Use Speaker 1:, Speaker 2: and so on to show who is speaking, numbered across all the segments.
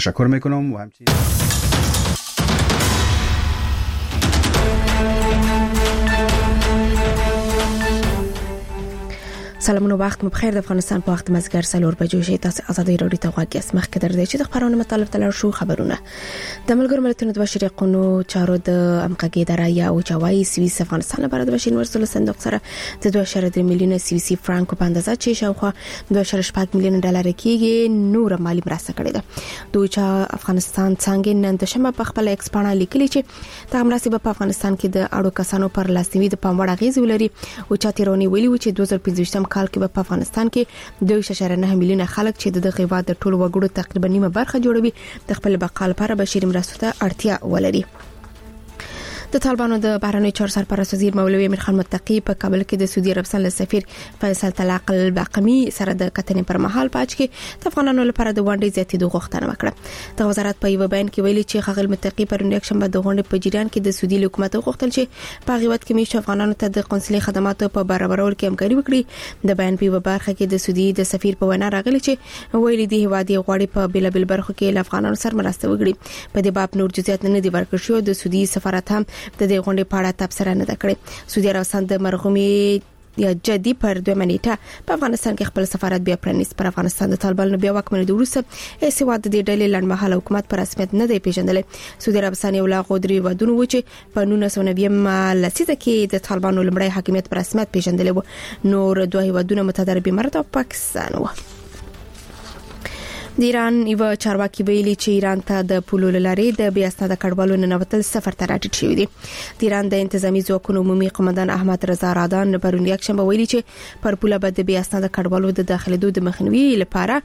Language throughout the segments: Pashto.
Speaker 1: تشکر میکنم و همچنین
Speaker 2: سلامونه وخت مو بخیر. د افغانستان په وخت مازیګر 4 بجې شي. تاسو ازادي رادیو ته غواړئ مخکې درځي چې د خبرونو مطلب تلل شو خبرونه د ملګرو ملتونو د بشري حقوقو چارو د امقاګي درایا او چوي سویس افغانستان لپاره د بشري مرستو صندوق سره د 2.3 میلیونه سویسي فرانکو په اندازه چې شاوخوا 2.8 میلیونه ډالر کېږي نور مالی مرسته کړې ده. دوی چې افغانستان څنګه نن د شنبه په خپل ایکسپانا لیکلي چې د مرستې په افغانستان کې د اړو کسانو پر لاسنیوي د پام وړ غیز ولري او چې تیرونی ویلي و چې 2015 کال کې په افغانستان کې 2.9 میلیونه خلک چې د غیبات د ټولو وګړو تقریبا نیمه برخه جوړوي د خپل بقا لپاره بشري مرستو ته اړتیا ولري. د طالبانو د بهرنی چارو سرپرست وزیر مولوي امیر خان متقی په کابل کې د سعودي عربستان له سفیر فیصل طلاق الباقمی سره د کتنې پر مهال پاتې کې د افغانانو لپاره د وانډې زیاتېدو غوښتنه وکړه. د وزارت په یو بیان کې ویلي چې خغل متقی پر یک شنبه د غونډې په جریان کې د سعودي حکومت غوښتل چې په غیبت کې میشته افغانانو ته د قونسلي خدماتو په برابرولو کې همکاري وکړي. د بیان په یو برخه کې د سعودي د سفیر په وینا راغلی چې ویلي دی هوادي غواړي په بل برخو کې له افغانانو سره مرسته وکړي. په دې باب نور جزئیات نه دي ورکړل شوی. د سعودي سفارت هم د دې غونډې په اړه تبصره نه کړې. سعودي عربستان د مرغومي یا جدي پر 2 منېټه په افغانستان کې خپل سفارت بیا پرانیست. پر افغانستان د طالبانو بیا واکمنۍ د وروسته سواد د ډلې لړمحاله حکومت پر رسمیت نه دی پیژندل. سعودي عربستان یو لا غودري ودونه و چې په 1990 لسیزه کې د طالبانو لمړی حاکمیت پر رسمیت پیژندل و. نور دوه ودونه متضرب امارات او پاکستان و. د ایران یو چارواکي ویلي چې ایران ته د پولو لاري د بیا اسناد کډوالو ننوتل سفر ته راټیټ شوی دی. د ایران د انتظامی ځواکونو عمومي قومندان احمد رضا رادان پرون یک شنبه ویلي چې پر پوله به د بیا اسناد کډوالو د داخليدو د مخنیوي لپاره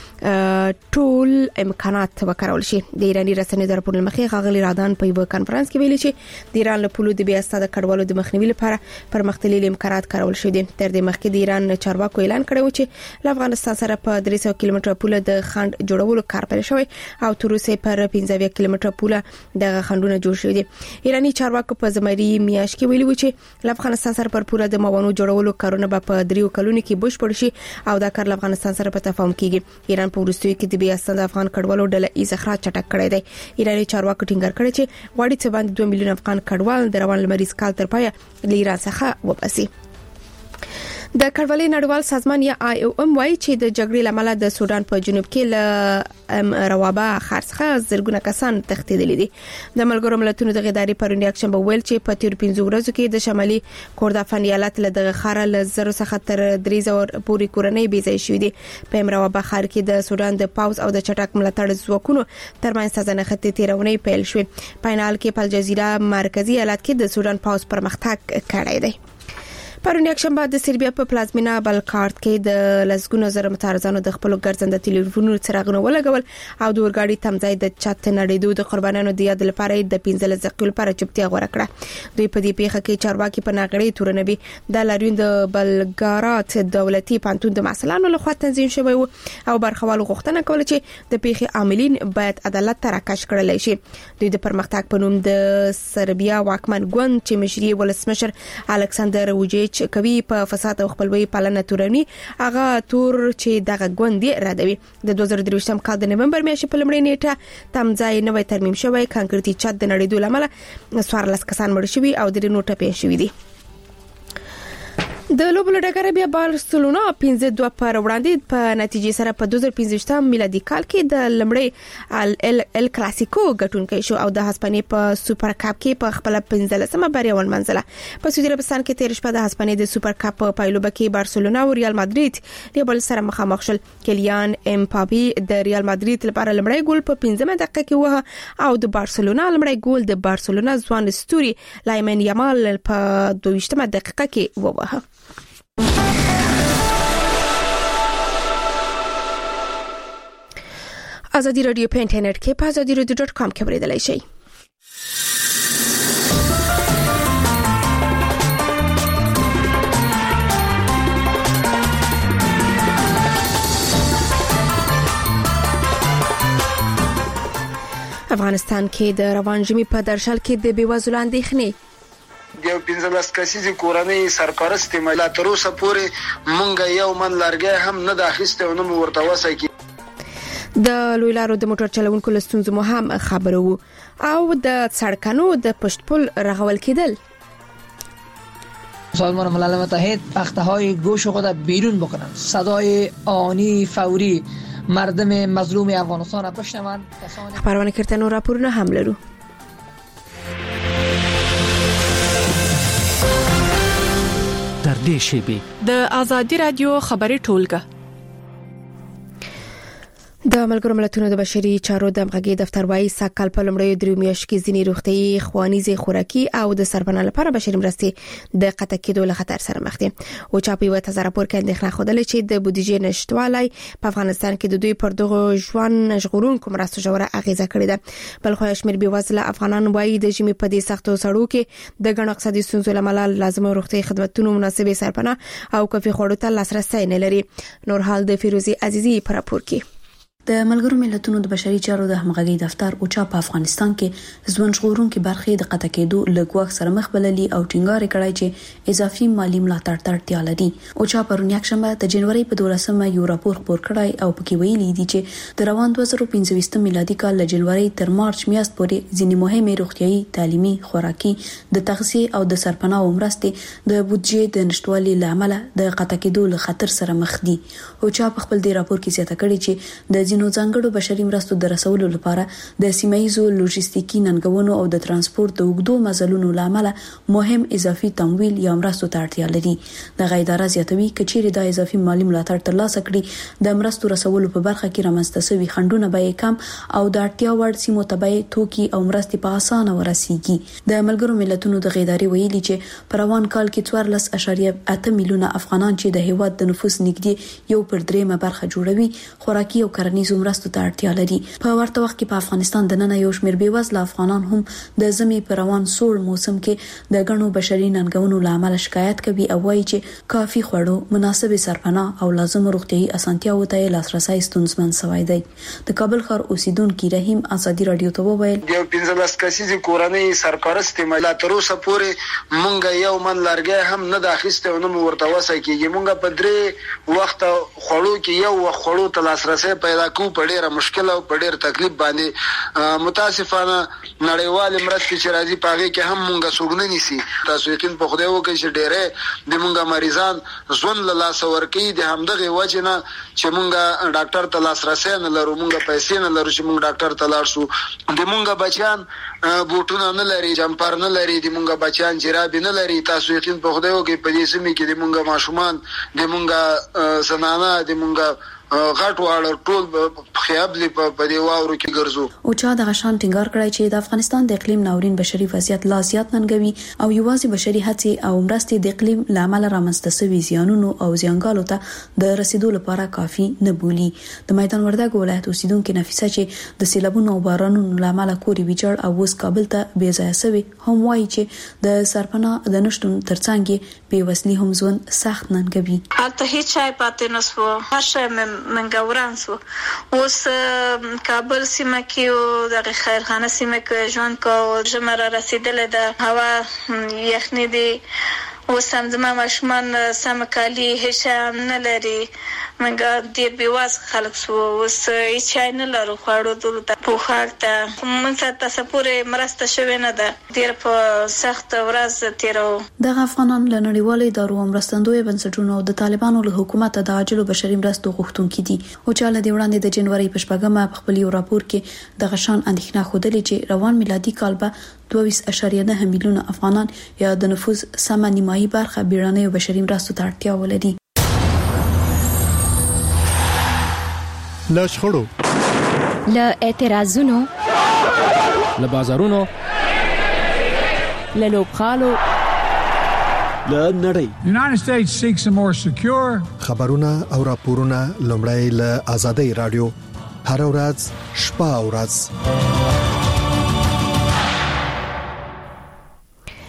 Speaker 2: ټول امکانات وکړول شي. د ایرانی رسنیو د راپور مخې غاغلی رادان په یو کانفرنس کې ویلي چې د ایران له پولو د بیا اسناد کډوالو د مخنیوي لپاره پرمختللي امکانات کارول شوي دي. تر دې مخکې د ایران چارواکو اعلان کړی و چې له افغانستان سره په 300 کیلومتره پوله د خند جوړولو کار پیل شوی او تر اوسه پر 15 کیلومتره پوله د خندونه جوړ شوی دي. ایرانی چارواکو په زمری میاشت کې ویلي و چې له افغانستان سره پر پوله د موانو جوړولو کارونه په 3 کلونو کې بشپړ شي او دا کار له افغانستان سره په تفاهم کیږي. ایران په وروستیو کې د بیا اسناد افغان کډوالو ډله استخراج چټک کړی دی. ایرانی چارواکو ټینګار کړی چې غواړي چې باندې 2 میلیون افغان کډوال د روان لمریز کال تر پایه له ایران څخه وباسي. د کډوالۍ نړیوال سازمان یا IOM وايي چې د جګړې لامل د سودان په جنوب کې له روابه خارڅه زرګونه کسان تښتیدلي دي. د ملګرو ملتونو د ادارې پرون یک شنبه ویل چې په تیر 15 ورځو کې د شمالي کوردافان ایالت له دغه خاره له 0 څخه تر 300 پورې کورنۍ بيځای شوې دي. په روابه خار کې د سودان د پاوز او د چټک ملاتړ ځواکونو ترمنځ سازنه خطي تیرونې پیل شوې. په نهال کې په الجزیره مرکزی ایالت کې د سودان پاوز پرمختګ کړی دی. پرون یک شنبه د سربیا په پلازمینا بلکارت کې د لسګونو زره متعرضانو د خپل ګرځنده ټلیفونونو څراغونه ولګول او د اورګاډي تمځای د چت نړیدو د قربانانو د یاد لپاره د 15 دقیقو لپاره چوپتیا غوړه کړه. دوی په دې پیښه کې چارواکي په ناغړې تورنوي د لاریون د بلګارات دولتي پانتون د مسلانو لخوا تنظیم شوی او برخوالو غوښتنه کوله چې د پیښې عاملین باید عدالت ته راکش کړل شي. دوی د پرمختګ په نوم د سربیا واکمن ګوند چې مشري ولسمشر الکساندر ووچیچ کوي په فساد او خپلوي پالنه تورني هغه تور چې دغه ګوندي ردوي. د 2023 کال د نومبر میاشتې په لومړۍ نیټه تمځای نوې ترمیم شوی کانکریټي چت د نړیدو لامل 14 کسان مړ شوي او درې نور ټپي شوي دي. د لوبو ډګر بیا بارسلونا 5-2 پر وړاندې په نتیجې سره په 2015 میلادي کال کې د لمړی ال کلاسیکو ګټونکي شو او د هسپانیې په سوپر کاپ کې په خپل 15مه بریا ونمنځله. په سعودي عربستان کې تیر شپه د هسپانیې د سوپر کاپ په پایلوبه کې بارسلونا او ریال مادرید د بل سره مخامخ شول. کلیان امپابي د ریال مادرید لپاره لمړی ګول په 15مه دقیقه کې وه او د بارسلونا لمړی ګول د بارسلونا ځوان ستوري لایمن یامال په 22مه دقیقه کې ووهه. ازادي رادیو په انټرنیټ کې په azadiaradio.com کې اوریدلای شئ. افغانستان کې د روان ژمي په درشل کې د بیوزلو اندېښنې
Speaker 3: یو 15 کسیزه کورنۍ سرپرست مله تر اوسه پورې مونږ یو من لارګه هم نه داخسته او نه ورته وسه کی.
Speaker 2: د لوی لارو د موټر چلوونکو له ستونزو مو هم خبرو او د سړکانو د پشتپل رغول کېدل.
Speaker 1: سازمان ملل متحد تخته‌های گوش خود بیرون بکنند. صدای آنی فوری مردم مظلوم افغانستان را بشنوند.
Speaker 2: خبرونه کردن و راپورونه هم لرو.
Speaker 4: در دې شیبه
Speaker 5: د آزادی رادیو خبري ټولګه
Speaker 2: د ملګرو ملتونو د بشري چارو د همغږي دفتر وايي ساکال په لومړیو دریو میاشتو کې ځینې روغتيایي خوانیزي خوراکي او د سرپناه لپاره بشري مرستې د قطع کېدو له خطر سره مخ دي. او چا په یو تازه راپور کې اندېښنه خوده چې د بودیجې نشټوالي په افغانستان کې د دوی پر دغه ژوند ژغورونکو مرستو ژوره اغیزه کړې ده. بل خو شمیر بېوزله افغانان وايي د ژمي په دې سختو سړو کې د ګڼ اقتصادي ستونزو لامل لازمه روغتيایي خدماتو مناسبه سرپناه او کافي خوړو ته لاسرسي نه لري. نور حال د فیروزي عزیزي پر راپور کې
Speaker 6: د ملګرو ملتونو د بشري چارو د همغږي دفتر او چا په افغانستان کې ژوند ژغورونکو برخې د قطع کېدو لګوښ سره مخ بللي او ټینګار کړای چې اضافي مالی ملاتړ ته اړتیا لري. او چا پرون یکشنبه د جنوري په 12مه یو راپور خپور کړای او پکې ویلي دي چې د روان 2015 میلادي کال له جنوري تر مارچ میاشت پورې ځینې مهمه روغتيایي تعلیمي خوراکي د تغذیه او د سرپناه مرستې د بودیجې د نشټوالي لامل د قطع کېدو له خطر سره مخ دي. او چا په خپل دی راپور کې زیاته کړی چې د نو ځانګړو بشري مرستو د رسولو لپاره د سیمایزو لوجستیکي ننګونو او د ترانسپورت د وګړو مزلونو لامل مهم اضافي تمویل یا مرستو ته اړتیا لري. د غیداره زیاتوي کچېره د اضافي مالی ملاتړ ترلاسه کړي د مرستو رسولو په برخه کې رامنځته شوی خندونه به کم او د اړتیا وړ سیمو ته توکي او مرستې په اسانه ورسیږي. د ملګرو ملتونو د غیداري ویلي چې په روان کال کې 14.8 میلیونه افغانان چې د هیواد د نفوس نږدې 1/3 برخه جوړوي خوراکي او کرنیز مرستو ته اړتیا لري. په ورته وخت کې په افغانستان د نن یو شمېر بېوزله افغانان هم د زمي په روان سوړ موسم کې د غنو بشري ننګونو لامل شکایت کوي او وایي چې کافي خوړو مناسب سرپناه او لازم روغتيایي اسانتیاو ته لاسرسي ستونزمن شوی دی. د کابل ښار اوسیدونکو رحیم آزادی رادیو ته وویل
Speaker 3: د 15 کسیزي کورنۍ سرپرست مله تر اوسه پورې مونږ یو من لارګه هم نه داخسته او نه ورته وسه کیږي. مونږ په درې وخت خوړو کې یو خوړو ته لاسرسي پیدا کو په ډیره مشکل او په ډیر تکلیف باندې متاسفانه نړیوال مرستې چې راځي پاږي کې هم مونږه سوګنه نيسي. تاسو یقین په خدای وکړئ چې ډیره د مونږه مریضان ځون له لاس ورکی د همدغه وجنه چې مونږه ډاکټر ته لاسرسي نه لرو، مونږه پیسې نه لرو چې مونږ ډاکټر ته لاړ شو. د مونږه بچیان بوټونه نه لري، جمپر نه لري، د مونږه بچیان جراب نه لري. تاسو یقین په خدای وکړئ په دې سیمه کې د مونږه ماشومان د مونږه زنانه د مونږه غټ واړه ټول خیابلې په دی واورو کې ګرځو.
Speaker 6: او چا د غشان ټینګار کړی چې د افغانستان د اقلیم ناورین بشري وضعیت لا زیات ننګوي او یوازې بشري هڅې او مرستې د اقلیم لامل رامنځته شوي زیانونو او زیانګالو ته د رسیدو لپاره کافي نه بولي. د میدان وردګ ولایت اوسیدونکو نفیسه چې د سیلابونو او بارانونو لامل کوري ویجاړ او اوس کابل ته بې ځای شوی هم وایي چې د سرپناه د نشټون ترڅنګ بېوزلي هم ژوند سخت ننګوي.
Speaker 7: البته هیڅ شی پاتې نشو، هر شی منګوران سو. اوس کابل سیمه کې او د خیرخانه سیمه کې ژوند کو جمره رسیدلې ده، هوا یخني دي. اوس هم زما ماشومان سم کالي هیڅ نه لري، منګه ډیر بېواز خلک سو. اوس هیڅ نه لرو خوړو دلو ته پوښاک ته مونږ ته سپورې مرسته شوې نه ده، ډیر په سخت ورځ تیرو.
Speaker 6: د افغانان له نړیوالو ادارو مرستندوی بنسټونو او د طالبانو له حکومت د عاجلو بشري مرستو غوښتونکي دي. او چې له دې وړاندې د جنوري په 14مه په خپل یو راپور کې د غشان اندېښنه خوده چې روان میلادي کال به 22.9 میلیونه افغانان یا د نفوس سم نیمایي برخه بیړنۍ بشري مرستو ته اړتیا ولري.
Speaker 8: له شخړو،
Speaker 9: له اعتراضونو،
Speaker 4: له بازارونو،
Speaker 9: له لوبخالو،
Speaker 8: له نړۍ.
Speaker 10: The United States seeks a more secure.
Speaker 8: خبرونه او راپورونه لومړی له آزادۍ رادیو هر ورځ شپه او ورځ.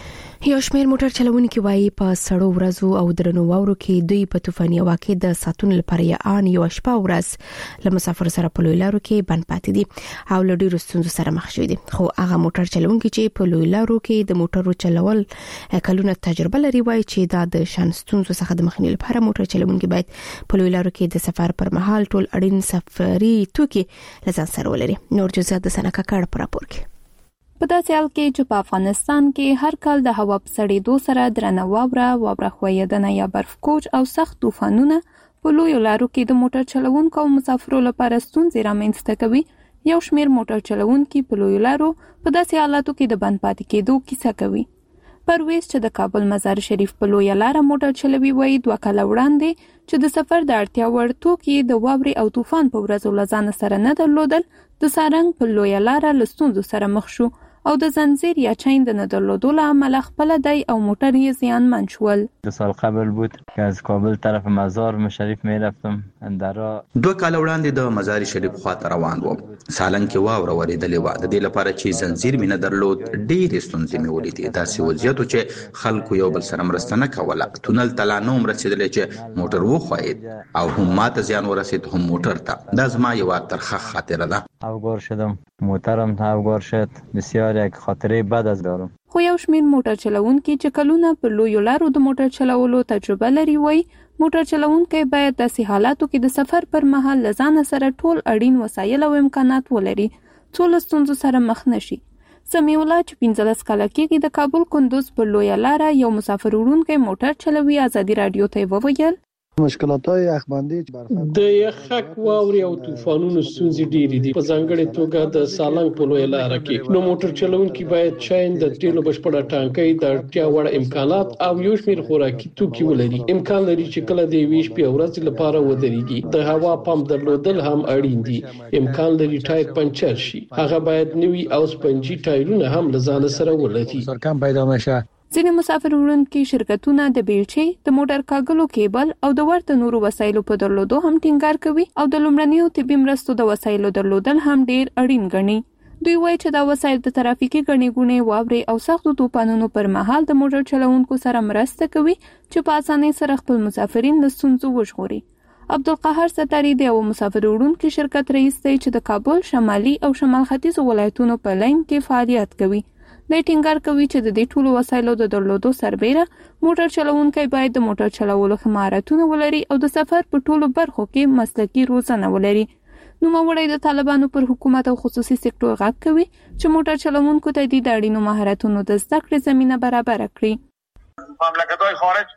Speaker 2: یو شمېر موټر چلوونکي وایي په سړو ورځو او درنو واورو کې دوی په طوفاني هوا کې د ساتون لپاره یو شپه ورځ له مسافر سره په لوی لارو کې بند پاتې دي او له ډېرو ستونزو سره مخ شوي دي. خو هغه موټر چلوونکي چې په لوی لارو کې د موټرو چلول کلونه تجربه لري وایي چې دا د شان ستونزو څخه د مخنیوي لپاره موټر چلوونکي باید په لوی لارو کې د سفر پر مهال ټول اړین سفري توکي لزان سره ولري. نور جزئیات د سنکا کار پر راپور کې.
Speaker 9: په داسې حال کې چې په افغانستان کې هر کال د هوا په سړېدو سره درنه واوره ښویېدنه یا برف کوچ او سخت طوفانونه په لویو لارو کې د موټر چلوونکو او مسافرو لپاره ستونزې رامنځته کوي. یو شمېر موټر چلوونکي په لویو لارو په داسې حالاتو کې د بند پاتې کېدو کیسه کوي. پرویز چې د کابل مزار شریف په لویه لاره موټر چلوي وایي 2 کاله وړاندې چې د سفر د اړتیا وړ توکي د واورې او طوفان په ورځو له ځانه سره نه درلودل، د سارنګ په لویه لاره له ستونزو سره مخ شو او د زنجیر یا چین د نه درلودو له امله خپل دی او موټر یې زیانمن شول.
Speaker 11: 2 سال قبل بود که از کابل طرف مزار شریف میرفتم اندرا
Speaker 12: 2 کال وړاندې د مزار شریف خواته روان وم. سالنګ کې واوره ورېدلې وه. د دې لپاره چې زنجیر مې نه درلود ډېرې ستونزې مې ولیدې. داسې وضعیت و چې خلکو یو بل سره مرسته نه کوله. تونل ته لا نه وم رسېدلی چې موټر وښویېد او هم ماته زیان ورسېد هم موټر ته. دا زما یوه ترخه خاطره ده.
Speaker 11: افگار شدم، موترم افگار شد. بسیار یک خاطره بد از دارم.
Speaker 9: خو یو شمېر موټر چلوونکي چې کلونه په لویو لارو د موټر چلولو تجربه لري وایي موټر چلوونکی باید داسې حالاتو کې د سفر پر مهال له ځانه سره ټول اړین وسایل او امکانات ولري څو له ستونزو سره مخ نشي. سمیع الله چې 15 کاله کېږي د کابل کندوز په لویه لاره یو مسافر وړونکی موټر چلوي ازادي رادیو ته وویل
Speaker 13: مشکلات‌های یخبندي چې برفک
Speaker 14: د یخک واوري او طوفانونو ستونزې ډېرې دي. په ځانګړې توګه د سالنګ په لویه لاره کې نو موټر چلوونکي باید چاین د تیلو بشپړه ټانکۍ د اړتیا وړ امکانات او یو شمېر خوراکي توکي ولري. امکان لري چې کله د یوې شپې ورځې لپاره ودرېږي. د هوا پمپ درلودل هم اړین دي. امکان لري ټایر پنچر شي. هغه باید نوي او سپنجي ټایرونه هم له ځان سره ولري.
Speaker 13: سرکم پیدا نشه.
Speaker 9: ځینې مسافر وړونکي شرکتونه د بیلچې، د موټر کاغلو کیبل او د ورته نورو وسایلو په درلودو هم ټینګار کوي او د لومړنیو طبي مرستو د وسایلو درلودل هم ډیر اړین ګڼي. دوی وایي چې دا وسایل د ترافیکي ګڼې ګوڼې، واورې او سختو طوفانونو پر مهال د موټر چلوونکو سره مرسته کوي چې په اسانۍ سره خپل مسافرین له ستونزو وژغوري. عبدالقاهر ستاري د یو مسافر وړونکي شرکت رئیس دی چې د کابل شمالي او شمال ختیځ ولایتونو په لاین کې فعالیت کوي. د ټینګار کوي چې د دې ټولو وسایلو د درلودو سربېره موټر چلوونکی باید د موټر چلولو مهارتونه ولري او د سفر په ټولو برخو کې مسلکي روزنه ولري. نوموړی د طالبانو پر حکومت او خصوصي سکتور غږ کوي چې موټر چلوونکو ته د اړینو مهارتونو د زده کړې زمینه برابر کړي.
Speaker 12: مملکت‌های خارج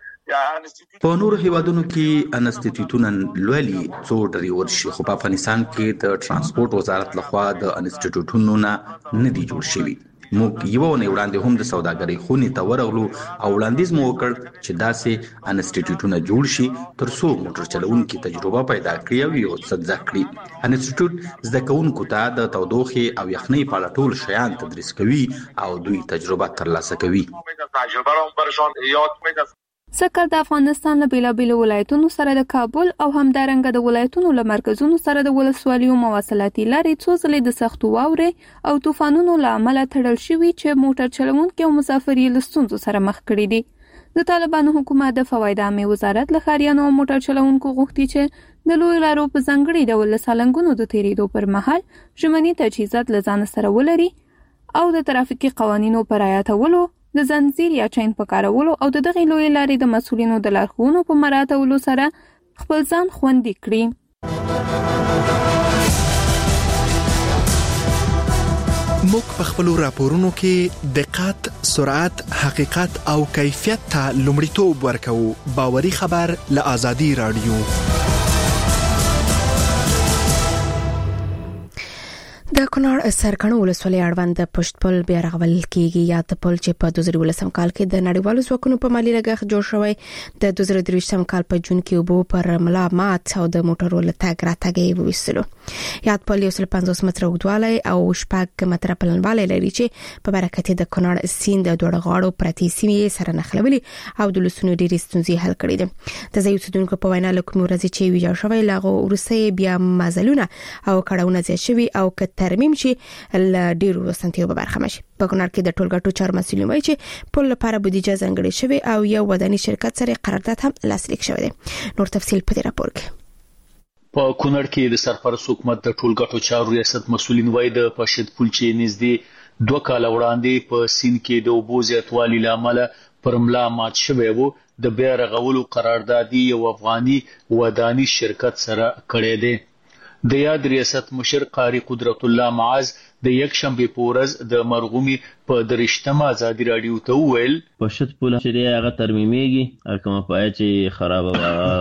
Speaker 12: په نورو هیوادونو کې انسټیټیوټونه لولي څو ډریور شي، خو په افغانستان کې د ترانسپورت وزارت لخوا د انسټیټیوټونو نه دي جوړ شوي. موږ یو نه وړاندې هم د سوداګرۍ خونې ته ورغلو او وړاندیز مو وکړ چې داسې انسټیټیوټونه جوړ شي ترڅو موټر چلوونکي تجربه پیدا کړي او یو څه زده کړي. انسټیټیوټ زده کوونکو ته د تودوخې او یخنۍ په اړه ټول شیان تدریس کوي او دوی تجربه ترلاسه کوي.
Speaker 9: سکر د افغانستان له بیلابیلو ولایتونو سره د کابل او همدارنګه د ولایتونو له مرکزونو سره د ولسوالیو مواصلاتي لارې څو ځلې د سختو واورې او طوفانونو له امله تړل شوي چې موټر چلوونکي او مسافر یې له ستونزو سره مخ کړي دي. د طالبانو حکومت د فواید عامې وزارت له ښاریانو او موټر چلوونکو غوښتي چې د لویو لارو په ځانګړي ډول له سالنګونو د تېرېدو پر مهال ژمني تجهیزات له ځانه سره ولري او د ترافیکي قوانینو په رعایتولو، د زنجیر یا چین په کارولو او د دغې لویې لارې د مسؤلینو د لارښوونو په مراعاتولو سره خپل ځان خوندي کړي.
Speaker 8: موږ په خپلو راپورونو کې دقت، سرعت، حقیقت او کیفیت ته لومړیتوب ورکوو. باوري خبر له آزادي رادیو.
Speaker 2: د کونړ سرکڼو ولسوالۍ اړوند د پشت پل بیا رغول کیږي. یا د پل چې په 2018 کال کې د نړیوالو ځواکونو په مالي لګښت جوړ شوی، د 2023 کال په جون کې اوبو پر ملا مات او د موټرو له تګ راتګ یې وویستلو. یاد پل 150 متره اوږدوالی او 6 متره پلنوالی لري چې په برکت د کونړ سیند د دوړ غاړو پرتې سیمې سره نښلولي او د لسونو ډېرې ستونزې حل کړې دي. د ځایي اوسیدونکو په وینا له کومې ورځې چې ویجاړ شوی له هغه وروسته بیا مزلونه او کړاوونه زیات شوي او که تر ترمیم چې ل ډیرو وسنتیو به برخه شي. په کونړ کې د ټولګټو چار مسولین وایي چې پل لپاره بودیجه ځانګړې شوی او یو وداني شرکت سره قرارداد هم لاسلیک شوی دی. نور تفصیل په دې راپور کې.
Speaker 15: په کونړ کې د سرپرست حکومت د ټولګټو چارو ریاست مسولین وایي د پشد پل چې نږدې 2 کال وړاندې په سین کې د اوبو زیاتوالي لامل پر ملا مات شوی وو د بیا رغولو قراردادي یو افغاني وداني شرکت سره کړی دی. د یاد ریاست مشر قاری قدرت الله معاذ د یک شنبه پورز د مرغومي په درشتمه ازادي رادیو ته ویل
Speaker 16: پشد پل چې هغه ترمیمېږي کومه پای چې خراب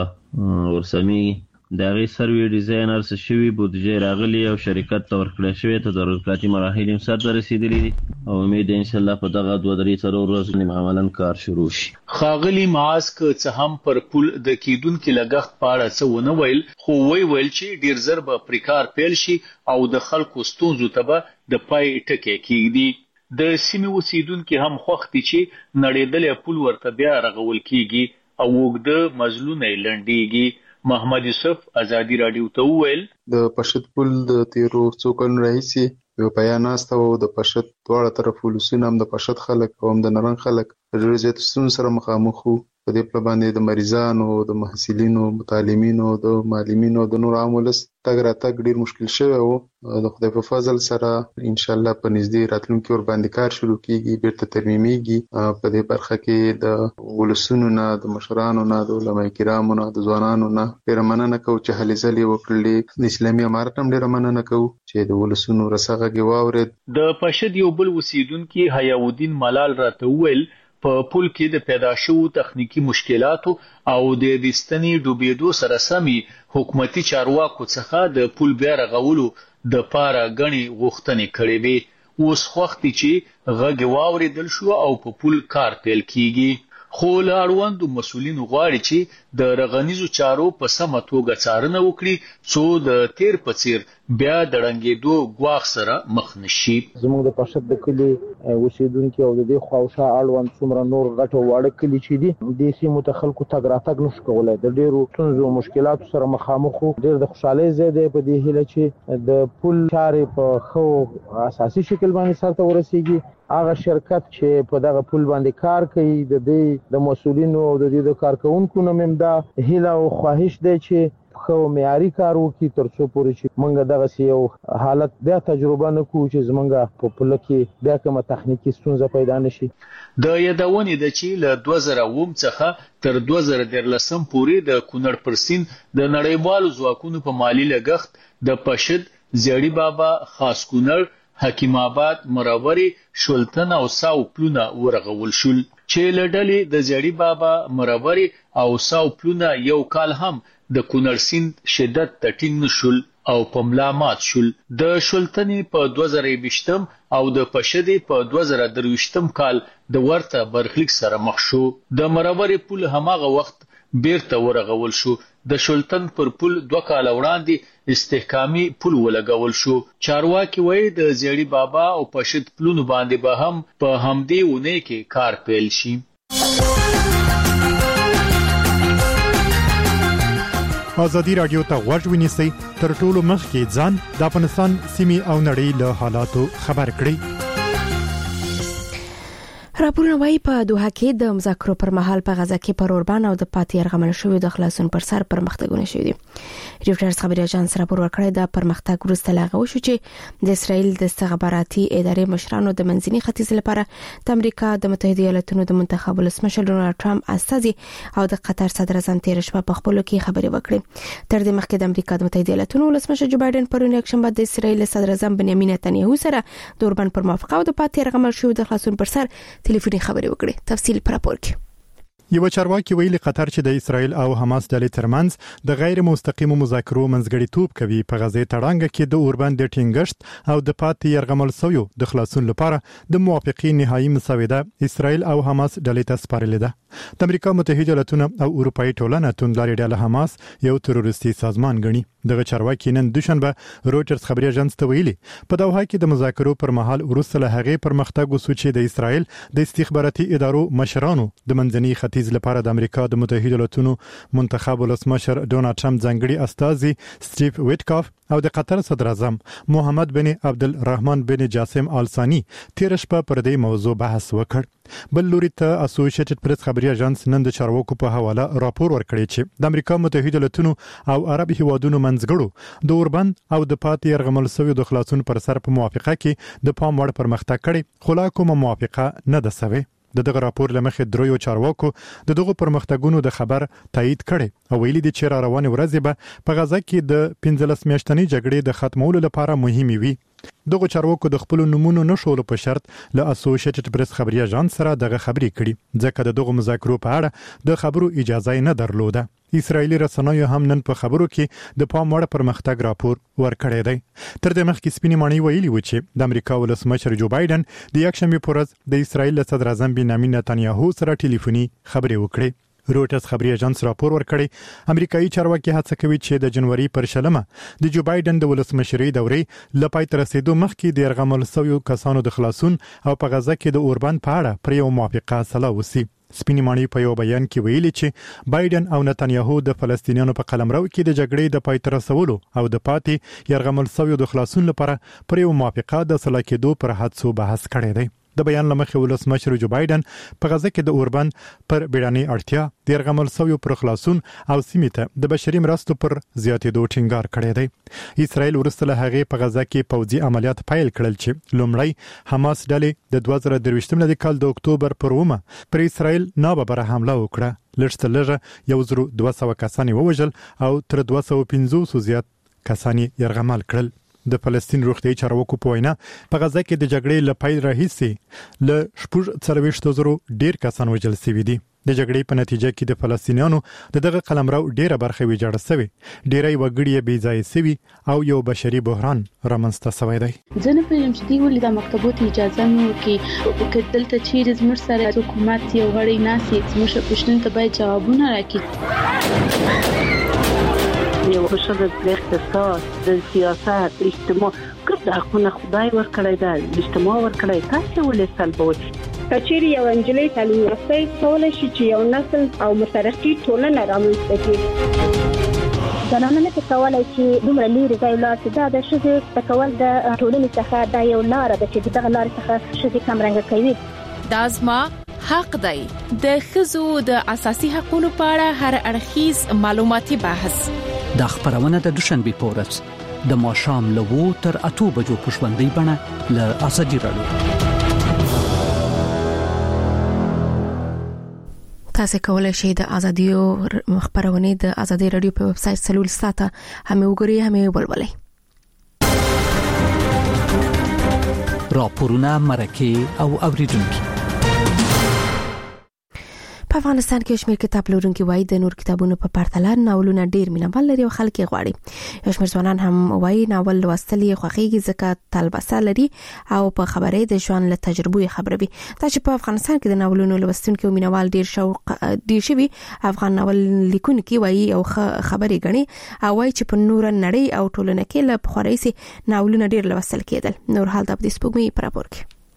Speaker 16: ورسمي دغه سروي ډیزاینر څه شوی بودیجه راغلی او شرکت تور کړی شوی ته ضرورتي مراحل هم سره رسیدلي دي او امید ان شاء الله په دغه 2-3 ورځې عملاً کار شروع شي.
Speaker 15: خاغلی معاذ که څه هم پر پل د کیدونکو لګښت پاړه څه ونه ویل خو ویل چې ډیر زر به پریکار پیل شي او د خلکو ستونزو ته به د پای ټکی کیږي. د سیمې اوسیدونکو هم خوښ دي چې نړیدل پل ورته بیا رغول کیږي او وګړه مزلونه لنډيږي. محمد یوسف ازادي رادیو ته ویل
Speaker 17: د پشد پل د تیرو څو کلونو راهیسې یو بیان ناسته و د پشد دواړه طرف ولسونه هم د پشد خلک او هم د نرنګ خلک ډېر زیات ستونزو سره مخامخ وو. په دې په باندې د مریضانو د محصلینو متعلمینو د معلمینو د نور عام ولس تګ راتګ ډېر مشکل شوی وو. د خدای په فضل سره ان شاء الله په نږدې راتلونکي ور باندې کار شروع کیږي بیرته ترمیمېږي. په دې برخه کې د ولسونو نه د مشرانو نه د علماء کرامو نه د ځوانانو نه ډېر مننه کوو چې هلې ځلې وکړلې. د اسلامي امارت هم ډېر مننه کوو چې د ولسونو رسغه واورید.
Speaker 15: د پشد یو بل اوسیدونکو حیاودین ملال راته ویل په پل کې د پیدا شوو تخنیکی مشکلاتو او د دستنی ډوبېدو سره سمي حکومتي چارواکو څخه د پل بیا رغولو د پاره غني غوښتنې کړې وي. اوس وخت چې غږ واوریدل شو او په پل کار پیل کیږي. خو له اړوندو مسولینو غواړي چې د رغنیزو چارو په سمه توګه څارنه وکړي څو د تیر په څیر بیا د رنګېدو ګواښ سره مخ نشي.
Speaker 18: زموږ د پشد د کلی اوسیدونکو او د دې خواوشا اړوند څومره نور غټو واړه کلی چې دي د سیمو ته خلکو تګ راتګ نشي کولای د ډیرو ستونزو مشکلاتو سره مخامخ وو. ډیر د خوشحالۍ ځای دی په دې هیله چې د پل چارې په خو اساسي شکل باندې سرته ورسیږي. هغه شرکت چې په دغه پل باندې کار کوي د دې د مسولینو او د دې د کارکونکو نوم دا هیله او خواهش دی چې خو معیاري کار وکړي ترڅو پورې چې موږ دغه یو حالت بیا تجربه نکوو چې زمونږ په پل کې بیا کومه تخنیکی ستونزه پیدا نشي.
Speaker 15: د یادونې د چې له 2009 څخه تر 2013 پورې د کونړ پر سیند د نړیوالو ځواکونو په مالی لګښت د پشد زیړی بابا خاص کونړ حکیم آباد مروري شولتن او ساو پلونه ورغول شول چې لډلې د زیړی بابا مروري او ساو پلونه یو کال هم د کونړ سیند شدت تټینګ نشول او په ملامات شول. د شولتنې په 2020 او د پشدې په 2023 کال د ورته برخلیک سره مخ شو. د مروري پل هماغه وخت بیرته ورغول شو. د شولتن پر پل 2 کال وړاندې استحکامي پل ولګول شو. چارواکي وایي د زیړی بابا او پشد پلونو باندې به هم په همدې ونه کې کار پیل شي.
Speaker 19: ازادي رادیو ته غوږ ونیسئ تر ټولو مخکې ځان د افغانستان سیمې او نړۍ له حالاتو خبر کړئ.
Speaker 2: راپورونه وايي په دوحه کې د مذاکرو پر مهال په غزا کې پر اوربان او د پاتې یرغمل شوی د خلاصون پر سر پرمختګونه شوي دي. ریپورټرز خبري اژانس راپور ورکړی د پرمختګ وروسته لاغه وشو چې د اسرایل د استخباراتي ادارې مشرانو د منځني ختیځ لپاره د امریکا د متحده ایالاتونو د منتخب ولسمشر ډونالد ټرمپ استازي او د قطر صدر اعظم تیر شپه په خپلو کې خبري وکړي. تر دې مخکې د امریکا د متحده ایالاتونو ولسمشر جو بایدن پرون یکشنبه د اسرایل صدر اعظم بنیامین نتنیاهو سره د اوربان پر موافقه او د پاتې یرغمل شوی د خلاصون پر سر ټلیفوني خبري وکړي. تفصیل پر راپور کې.
Speaker 19: یو چارواکي ویلي قطر چې د اسرایل او حماس ډلې ترمنځ د غیر مستقیمو مذاکرو منځګړیتوب کوي په غزې تړانګه کې د اوربان د ټینګښت او د پاتې یرغمل شویو د خلاصون لپاره د موافقې نهایی مسوده اسرایل او حماس ډلې ته سپارلې ده. د امریکا متحده ایالاتونو او اروپאי ټولنه توندلاري ډله حماس یو تروریستي سازمان ګڼي. دغه چارواکي نن دوشنبه رويټرز خبري اژانس ته ویلي په دوحه کې د مذاکرو پر مهال وروسته له هغې پرمختګ وسو چې د اسرایل د استخباراتي ادارو مشرانو د منځني ختیځ لپاره د امریکا د متحده ایالاتونو منتخب ولسمشر ډونالد ټرمپ ځانګړي استازي سټیو ویټکاف او د قطر صدر اعظم محمد بن عبدالرحمن بن جاسم آل ثاني تیر شپه پر دې موضوع بحث وکړ. بل لوري ته اسوسییټډ پریس خبري اژانس نن د چارواکو په حواله راپور ورکړی چې د امریکا متحده ایالاتونو او عرب هیوادونو منځګړو د اوربند او د پاتې يرغمل شوی د خلاصون پر سر په موافقه کې د پام وړ پرمختګ کړي، خو لا کومه موافقه نه ده شوې. دغه راپور لمخې دریو چارواکو دغه پرمختګونو د خبر تایید کړي او ویلي دي چې روانه ورځ به په غزا کې د 15 میاشتنۍ جګړې د ختمولو لپاره مهمه وي. دغه چارواکو د خپل نمونه نشول په شرط له اسوسییټډ پریس خبري اژانس سره دغه خبري کړي، ځکه دغه مذاکرو په اړه د خبرو اجازه نه درلوده. اسرایلی رسنیو هم نن په خبرو کې د پام وړ پرمختګ راپور ورکړی دی. تر دې مخکې سپینې ماڼۍ ویلي و چې د امریکا ولسمشر جو بایدن د یکشنبه پر ورځ د اسرایل صدر اعظم بنیامین نتانیاهو سره ټلیفوني خبرې وکړې. روټرز خبري اژانس راپور ورکړی امریکایي چارواکي هڅه کوي چې د جنوري پر 16 د جو بایدن د ولسمشرۍ دورې لپاره تر رسیدو مخکې د يرغمل شویو کسانو د خلاصون او په غزا کې د اوربند په اړه پر یو موافقه سلا وسی. سپینې ماڼۍ په یو بیان کې ویلي چې بایدن او نتانیاهو د فلسطینیانو په قلمرو کې د جګړې د پای ته رسولو او د پاتې يرغمل شویو د خلاصون لپاره پر یو موافقه د سلا کېدو پر هڅو بحث کړی دی. د بیان لمخې ولسمشر جو بایدن په غزا کې د اوربند پر بیړنۍ اړتیا د يرغمل شویو پر خلاصون او سیمې ته د بشري مرستو پر زیاتېدو ټینګار کړی دی. اسرائیل وروسته له هغې په غزا کې پوځي عملیات پیل کړل چې لومړی حماس ډلې د 2023 کال د اکتوبر پر 9 پر اسرائیل ناببره حمله وکړه. لږ تر 1200 کسان ووژل او تر 250 زیات کسان يرغمل کړل. د فلسطین روغتي چارواکو په وینا په غزا کې د جګړې له پیل راهیسې له 40,000 ډیر کسان وژل شوي دي. د جګړې په نتیجه کې د فلسطینیانو دغه قلمرو ډیره برخه ویجاړه شوې، ډیری وګړي بې ځای شوي او یو بشري بحران رامنځته شوی دی.
Speaker 20: ځنه په یمشتي ولې د مکتبونو اجازه نه ورکړي، دلته چیرې زموږ سره حکومت یو غړی ناسي زموږ پښتون ته باید جوابونه راکړي.
Speaker 21: یو بشر د اقتصاد، د سیاست، اجتماع کړه حقونه خدای ورکړی دی، اجتماع ورکړی، تاسو ولې سلبوي؟
Speaker 22: کچېری یو انجلۍ تعلیم یافته کولای شي چې یو نسل او مترقي ټولنه رامنځته کړي.
Speaker 23: زنانه نه کولای شي دومره لري ځای لاړ شي. دا د ښځې تکول د ټولنې څخه دا یو لار ده چې دغه لار څخه ښځې کمرنګ کوي.
Speaker 5: دا زما حق دی. د ښځو د اساسي حقوقو په اړه هر اړخیز معلوماتي بحث
Speaker 24: د خبرونه د دوشنبه په ورځ د ماښام له 2 تر 8 بجو په ژوندۍ بڼه له ازادي رادیو.
Speaker 2: تاسو کولای شئ د ازادي خبرونه د ازادي رادیو په ویب سټ سلول ساته هم وګورئ هم ولولئ.
Speaker 24: راپورونه مرکه او اوریدونکو
Speaker 2: په افغانستان کې شمیر کتاب لرونکي وایي د نور کتابونو په پرتله ناولونه ډیر مینوال لري او خلک یې غواړي. یو شمیر ځوانان هم وایي ناول لوستل یې خوښیږي ځکه تلبسه لري او په خبرې د ژوند له تجربو خبروي. دا چې په افغانستان کې د ناولونو لوستونکو او مینوال ډیر شوق ډیر شوی افغان ناول لیکونکي وایي او خبرې غني او وایي چې په نور نړۍ او ټولنه کې له بخوري سي ناولونه ډیر لوستل کېدل. نور حال د سپوږمۍ پر راپور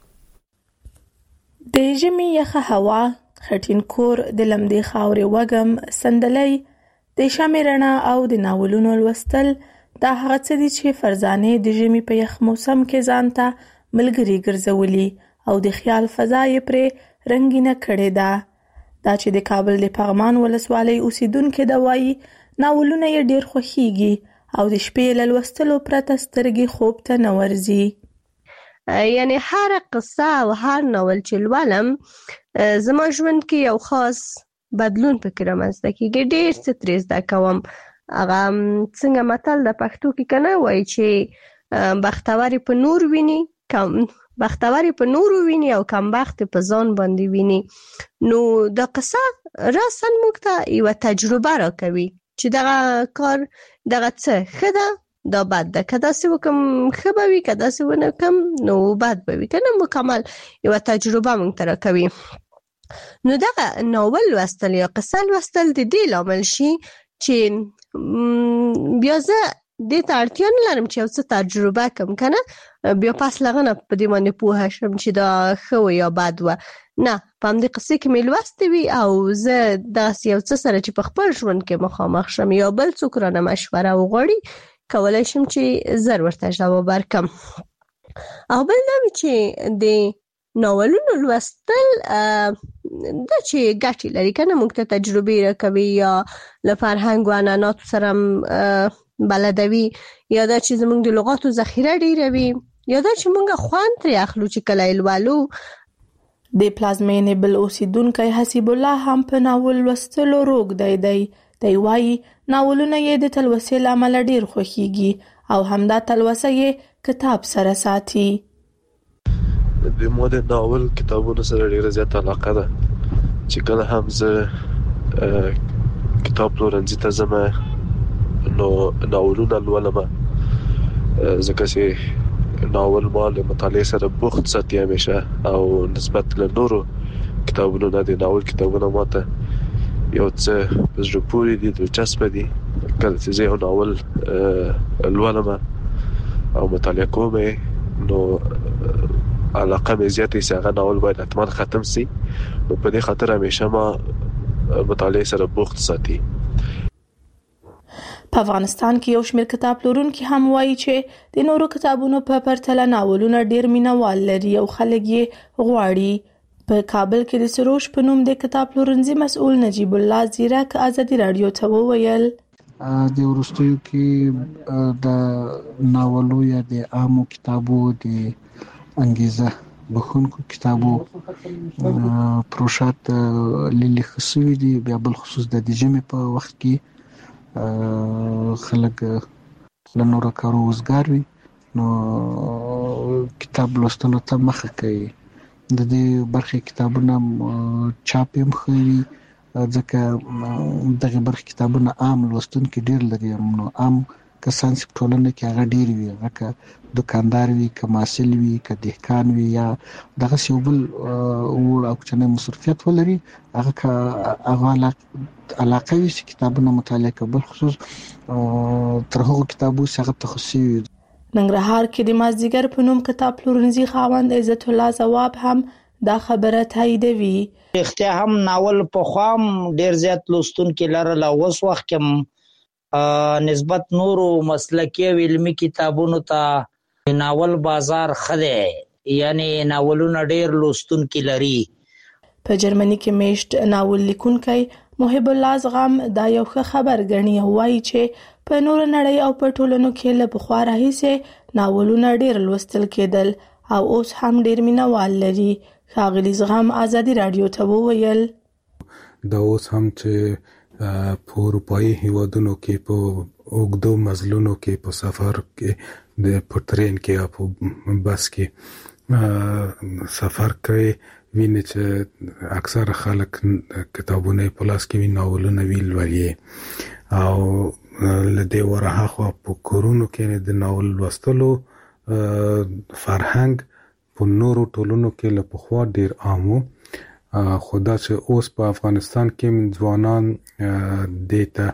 Speaker 2: کې
Speaker 9: د ژمي یخه هوا، خټین کور، د لمدې خاورې وګم، سندلۍ، د شمع رڼا او د ناولونو لوستل دا هغه څه دي چې فرزانې د ژمي په یخ موسم کې ځان ته ملګري ګرځولي او د خیال فضا یې پرې رنګینه کړې ده. دا چې د کابل د پغمان ولسوالۍ اوسیدونکو د وایي ناولونه یې ډیر خوښیږي او د شپې له لوستلو پرته سترګې خوب ته نه ورځي.
Speaker 25: یعنی هر قصه او هر ناول چې لولم زما ژوند کې یو خاص بدلون پکې رامنځته کیږي. ډېر څه ترې زده کوم. هغه څنګه متل د پښتو کې کنه وایي چې بختوري په نور ویني، بختوري په نور ویني او کم بخت په ځان باندې ویني. نو د قصه راسن موږ ته یو تجربه راکوي چې دغه کار دغه څه خدا دا بد ده، کدا سی وکم خبوي، کدا سی ونکم نو بد بوي کنه. مکمل یو تجربه مونږ تر کوي. نو دغه ناول لوستل یا قصه لوستل د دې لامل شي چې بیا زه د تارتیا نه لرم چې یو څه تجربه کوم کنه، بیا پس لغنه په دې باندې پوه شم چې دا خو یا بد و. نه په دې قصه کې مې لوستي وي او زه داس یو څه سره چې په خپل ژوند کې مخامخ شم یا بل څوک رانه مشوره وغواړي کولای شم چې زر ورته جواب ورکم. او بل دا چې د ناولونو لوستل دا چې ګټې لري کنه موږ ته تجربې راکوي یا له فرهنګ او عنعناتو سره بلدوي یا دا چې زموږ د لغاتو ذخیره ډیروي یا دا چې موږ خوند ترې اخلو چې کله یې لولو.
Speaker 1: د پلازمینې بل اوسیدونکی حسیب الله هم په ناول لوستلو روږدی دی. دی وایي ناولونه یې د تلوسې له امله ډېر خوښیږي او همدا تلوسه یې کتاب سره ساتي.
Speaker 3: د ما د ناول کتابونو سره ډېره زیاته علاقه ده چې کله هم زه کتاب پلورنځي ته ځم نو ناولونه لولم ځکه چې ناول ما له مطالعې سره بوخت ساتي همیشه او نسبت له نورو کتابونو نه د ناول کتابونه ماته یو څه په زړه پورې دي دلچسپه دي. کله چې زه یو ناول لولم او مطالعه کوم نو علاقه مې زیاتې سي هغه ناول باید حتما ختم سي نو په دې خاطر همیشه ما مطالعه سره بوخت ساتي.
Speaker 1: په افغانستان کې یو شمېر کتاب پلورونکي هم وایي چې د نورو کتابونو په پرتله ناولونه ډېر مینوال لري او خلک یې غواړي. په کابل کې د سروش په نوم د کتاب پلورنځي مسؤل نجیب الله زیرک ازادي رادیو ته وویل
Speaker 4: د وروستیو کې د ناولو یا د عامو کتابو د انګیزه بخونکو کتابو پروشات لیلی خصوصي دي. بیا بل خصوص د جمع په وخت کې خلک له نورو کارو وزګار وي نو کتاب لوستلو ته مخه کوي. د دې برخې کتابونه چاپ هم خوي ځکه دغه برخې کتابونه عام لوستونکي ډېر لري نو عام کسان چې ټولنه کې هغه ډېر وي هغه دکاندار وي که محصل وي که دهقان وي یا دغه یو بل وړ او کوچنی مصرفیت ولري هغه علاقه وي چې کتابونه مطالعه کوي بل خصوص تر هغو کتابو چې هغه تخصصي وي.
Speaker 1: ننګرهار کې د مازدیګر په نوم کتاب پلورنځي خاوند عزت الله ځواب هم دا خبره تاییدوي.
Speaker 6: اختیا هم ناول په خام ډیر زیات لوستونکي لرل او اوس وخت کې نسبت نورو مسلکي او علمي کتابونو ته ناول بازار خله یعنی ناولونه ډیر لوستونکي لري.
Speaker 1: په جرمني کې میشت ناول لیکونکی محب الله زغم دا یو ښه خبر ګڼي او وایي چې په نور نړۍ او په ټولنو کې له پخوا راهیسې ناولونه ډیر لوستل کېدل او اوس هم ډیر مینوال لري. ښاغلي زغم ازادي رادیو ته وویل
Speaker 7: دا اوس هم چې په اروپایي هیوادونو کې په اوږدو مزلونو کې په سفر کې د پټرین کې او په بس کې سفر کوي ویني چې اکثر خلک کتابونه په لاس کې وی ناولونه وی لولي او لدې ورها خو په کورونو کې د ناول لوستلو فرهنګ په نورو ټولنو کې له پخوا ډیر عامو خدا چې اوس په افغانستان کې ځوانان دیتا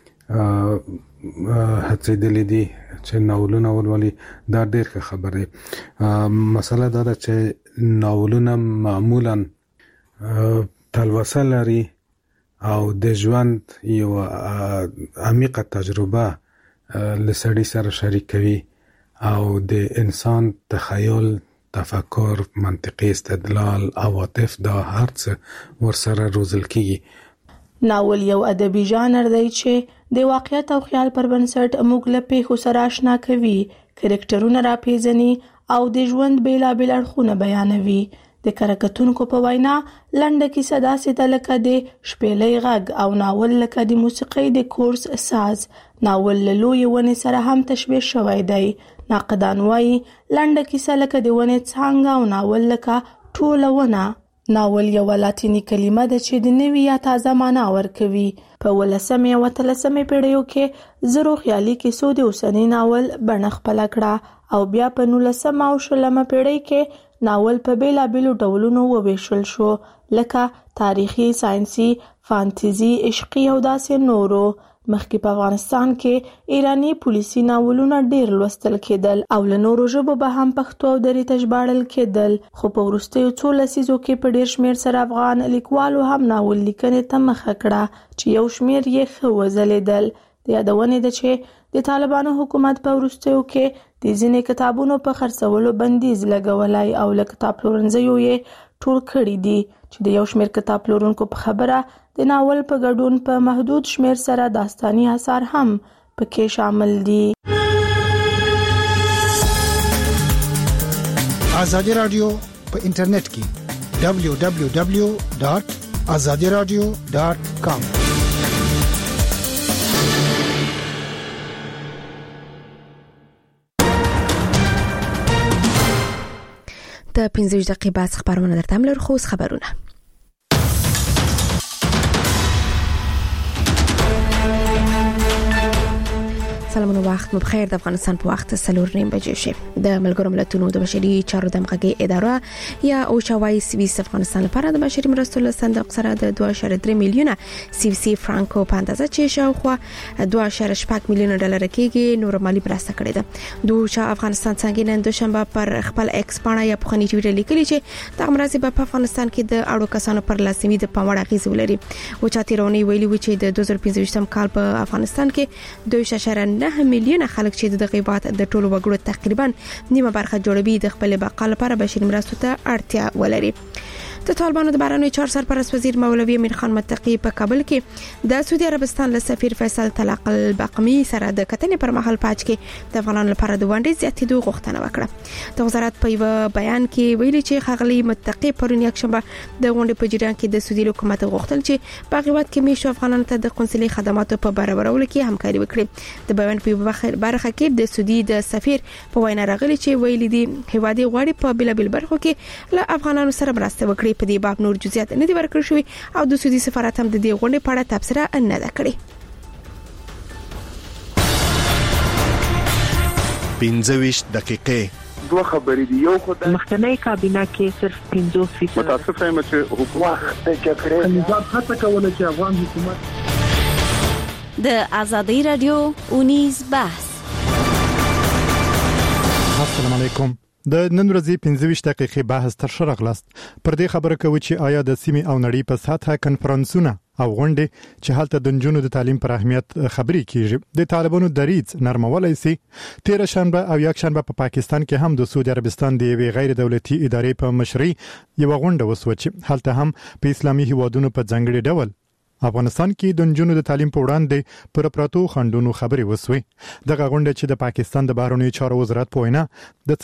Speaker 7: هڅېدلې دي چې ناولونه ولولي دا ډیر ښه خبره ده. مسله دا ده چې ناولونه معمولا تلوسه لري او د ژوند یو عمیقه تجربه لسړي سره شریکوي او د انسان تخیل تفکر منطقي استدلال عواطف دا هر څه ورسره روزل کیږي.
Speaker 1: ناول یو ادبي ژانر دی چې د واقعیت او خیال پر بنسټ موږ له پیښو سره آشنا کوي کرکټرونه راپیژني او د ژوند بیلابیل اړخونه بیانوي. د کارکتونکو په وینا لنډه کیسه داسې ده لکه د شپېلۍ غږ او ناول لکه د موسیقۍ د کورس ساز. ناول له لویې ونې سره هم تشبیه شوی دی. ناقدان وایي لنډه کیسه لکه د ونې څانګه او ناول لکه ټوله ونه. ناول یو لاتینی کلمه ده چې د نوې یا تازه معنا ورکوي. په 18مې او 13مې پیړیو کې زرو خیالي کیسو د اوسنۍ ناول بڼه خپله کړه او بیا په 19مه او 20مه پیړۍ کې ناول په بیلابیلو ډولونو وویشل شو لکه تاریخي، ساینسي، فانتزي، عشقي او داسې نورو. مخکې په افغانستان کې ایرانی پولیسي ناولونه ډیر لوستل کېدل او له نورو ژبو به هم پښتو او دري ته ژباړل کېدل. خو په وروستیو څو لسیزو کې په ډیر شمیر سره افغان لیکوالو هم ناول لیکنې ته مخه کړه چې یو شمیر یې ښه وځلیدل. د یادونې ده چې د طالبانو حکومت په وروستیو کې د ځینې کتابونو په خرڅولو بندیز لګولای او له کتاب پلورنځیو یې ټول کړي دي چې د یو شمېر کتاب پلورونکو په خبره د ناول په ګډون په محدود شمېر سره داستاني آثار هم پکې شامل دي.
Speaker 10: ازادي رادیو په انټرنیټ کې www.azadiradio.com
Speaker 2: د 15 دقیقې بعد خبرونه درته ملر خو خبرونه. سلامونه وخت مو بخیر. د افغانستان په وخت 4:30 بجې شي. د ملګرو ملتونو د بشري چارو د همغږي اداره یا اوچا وايي سویس افغانستان لپاره د بشري مرستو له صندوق سره د 2.3 میلیونه سویسي فرانکو په اندازه چې شاوخوا 2.8 میلیونه ډالر کېږي نور مالی مرسته کړې ده. دوشا افغانستان څنګه نن دوشنبه پر خپل ایکس باندې یا په ټویټر لیکلي چې د مرستې په افغانستان کې د اړو کسانو پر لاسنیوي د پاموړ اغیز ولري. اوچا تیرونی ویلي و چې د 2025 کال په افغانستان کې 2.9 میلیونه خلک چې د غیبات د ټولو وګړو تقریبا نیمه برخه جوړوي د خپل بقا لپاره بشري مرستو ته اړتیا ولري. د طالبانو د بهرنیو چارو سرپرست وزیر مولوي امیر خان متقی په کابل کې د سعودي عربستان له سفیر فیصل طلاق البقمی سره د کتنې پر مهال پاج کې د افغانانو لپاره د وړاندې زیاتېدو غوښتنه وکړه. د وزارت په یو بیان کې ویلي چې خغلی متقی پرون یکشنبه د غونډې په جریان کې د سعودي حکومت غوښتل چې په غیبت کې میشو افغانانو ته د قونسلي خدماتو په برابرولو کې همکاري وکړي. د بیان په برخه کې د سعودي د سفیر په وینا راغلي چې ویلي دي هوادي غواړي په بلابل برخو کې له افغانانو سره مرسته وکړي. په دې باب نور جزئیات نه دي ورکړل شوی او د سعودي سفارت هم د دې غونډې په اړه تبصره نه ده کړې.
Speaker 8: 15 دقیقې
Speaker 11: دوه خبرې دي. یو خدای
Speaker 12: مخکنی کابینه کې صرف 15%
Speaker 11: متاسف یم چې حکومت کې کړی نظام هڅه کوله چې افغان حکومت
Speaker 13: د ازادي رادیو اونیز بحث.
Speaker 19: السلام علیکم. د نن ورځې 15 دقیقې بحث تر شا راغلاست. پر دې خبره کوي چې آیا د سیمې او نړۍ په سطحه کنفرانسونه او غونډې چې هلته د نجونو د تعلیم پر اهمیت خبرې کیږي د طالبانو دریځ نرمولای سي. 13 شنبه او یک شنبه په پاکستان کې هم د سعودي عربستان د یوې غیر دولتي ادارې په مشرۍ یو غونډه وسوه چې هلته هم په اسلامي هیوادونو په ځنګړي ډول افغانستان کې د نجونو د تعلیم په وړاندې پر پراتو خندونو خبرې وسوي. دغه غونډه چې د پاکستان د بهرنیو چارو وزارت په وینا د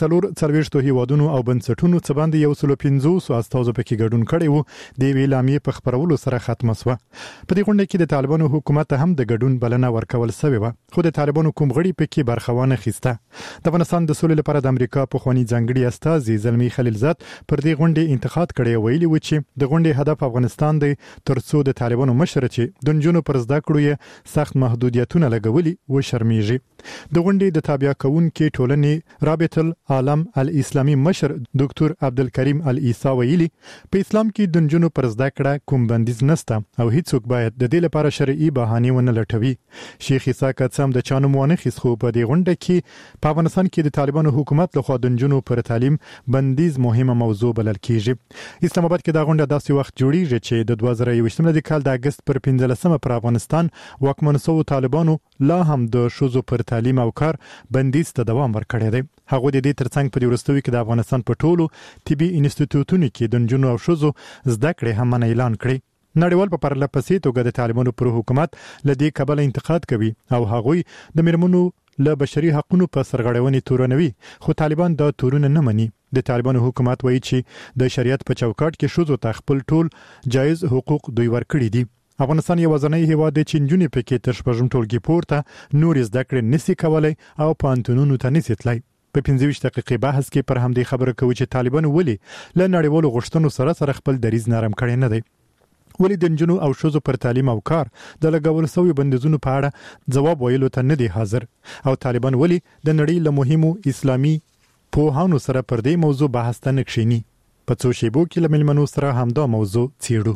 Speaker 19: 4 هیوادونو او بنسټونو څخه باندې 115 استازو پکې ګډون کړي وو د ویلامې په خبرولو سره ختمه شوه. په دې غونډه کې د طالبانو حکومت هم د ګډون بلنه ورکول شوې و خو د طالبانو کوم غړي پکې برخوانه خسته. د افغانستان د سولې لپاره د امریکا په خواني ځنګړي استازي زلمی خلیلزاد پر دې غونډه انتقاد کړی ویلي و چې د غونډې هدف افغانستان دی ترڅو د طالبانو مشر چې د نجونو پر زده کړو یې سخت محدودیتونه لګولي و شرمېږي. د غونډې د تابع کوونکې ټولنې رابطه العالم الاسلامي مشر ډاکټر عبدالکریم العیسی ویلي په اسلام کې د نجونو پر زده کړه کوم بندیز نشته او هیڅوک باید د دې لپاره شرعي بهانه ونه لټوي. شیخ عیسی قسم د چانو مونږ خو په دې غونډه کې په افغانستان کې د طالبانو حکومت لخوا د نجونو پر تعلیم بندیز مهمه موضوع بلل کیږي. اسلام آباد کې دا غونډه داسې وخت جوړیږي چې د 2023 کال د اگست پر 15 پر افغانستان واکمن سو طالبانو لا هم د شوزو پر تعلیم او کار بندیز ته دوام ورکړی دی. هغه د دې ترڅنګ په ورستوي کې د افغانستان په ټولو طبي انسټیټیوټونو کې د نجونو او شوزو زده کړې هم اعلان کړی. نړیوال په پرله پسې توګه د طالبانو پر حکومت لدې کابل انتقاد کوي او هغوی د مرمنو له بشري حقوقو په سرغړونې تورنوي خو طالبان دا تورونه نه مني. د طالبانو حکومت وایي چې د شریعت په چوکاټ کې شوزو ته خپل ټول جایز حقوق دوی ورکړي دي. افغانستان یو ځنۍ هیواد دی چې نجونې پکې تر شپږم ټولګي پورته نور زده کړې نشي کولای او پانتونونو ته نشي تلای. په 15 دقیقې بحث کې پر همدې خبره کوي چې طالبان ولې له نړیوالو غوښتنو سره خپل دریځ نرم کړي نه دی. ولې د نجونو او شوزو پر تعلیم او کار د لګول شوی بندیزونو په اړه جواب ویلو ته نه دی حاضر او طالبان ولې د نړۍ له مهمو اسلامي پوهانو سره پر دې موضوع بحث ته نکښینی. په څو شیبو کې له ملمنو سره همدا موضوع څیړو.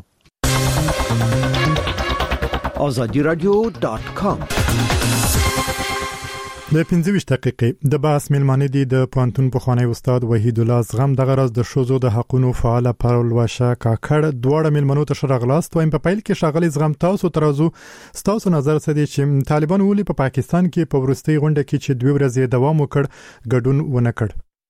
Speaker 14: azadiradio.com
Speaker 19: د 15 دقیقې د باس ملمانه دي د پوهنتون پخوانی استاد وحید الله زغم د غرض د شوزو د حقونو فعال پرولوشه کاکړ دوړه ملمنو ته شرغلاست وایم په پیل کې شاغلي زغم تاسو ترازو تاسو نظر څه دي چې طالبان ولې په پاکستان کې په ورستي غونډه کې چې 2 ورځې دوام وکړ ګډون ونه کړ.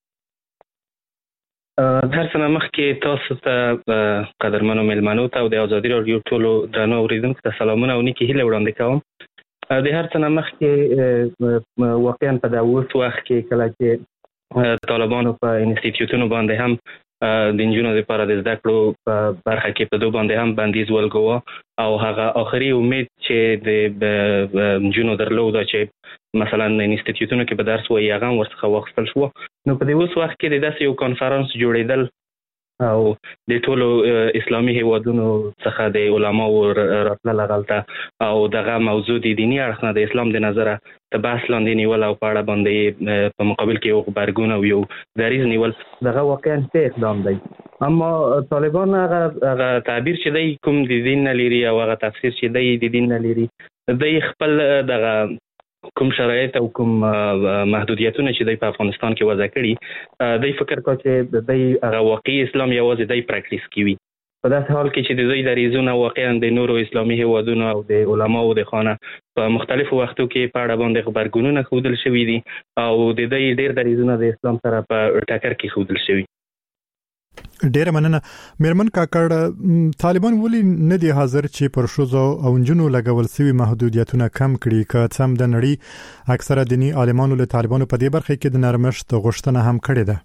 Speaker 14: هر څه مخکې تاسو ته قدرمنو ملمنو ته او د ازادي رادیو ټولو درنو اوریدونکو ته سلامونه او نیکی هیله وړاندې کوم. د هر څه مخکې واقعا په دا وخت کې کله چې طالبانو په انسټیټیوټونو باندې هم د انجونو لپاره د زده کړو په برخه کې په دوه باندې هم بندیز ولګوه او هغه آخري امید چې د انجونو درلوده چې مثلا انسټیټیوټونو کې به درس وایي هغه ورڅخه واخیستل شو. نو په دې اوس وخت کې د داسې یو کانفرنس جوړېدل او د ټولو اسلامي هیوادونو څخه د علماو راتلل غلطه او دغه موضوع د دینی اړخ نه د اسلام د نظره ته بحث لاندې نیول او په اړه باندې په مقابل کې یو خبرګون او یو دریز نیول دغه واقعا څه اقدام دی. اما طالبان هغه تعبیر چې دی کوم د دین نه لري او هغه تفسیر چې دی د دین نه لري دی خپل دغه کوم شرایط او کوم محدودیتونه چې د افغانستان کې وضع کړي دی فکر کوي چې د هغه واقعي اسلام یوازې د پریکټیس کوي. په داسې حال کې چې د دوی دریزونه واقعا د نورو اسلامي هیوادونو او د علماو د خانه په مختلفو وختو کې په اړه باندې خبرګونونه ښودل شوي دي او د دوی ډېر دریزونه د اسلام سره په ټکر کې ښودل شوي.
Speaker 19: ډیره مننه میرمن کاکړ. طالبان ولې نه دي حاضر چې پر شوزو او انجونو لګول سوي محدودیتونه کم کړي که څم د نړۍ اکثره دینی عالمانو له طالبانو په دې برخه کې د نرمښت غوښتنه هم کړې ده؟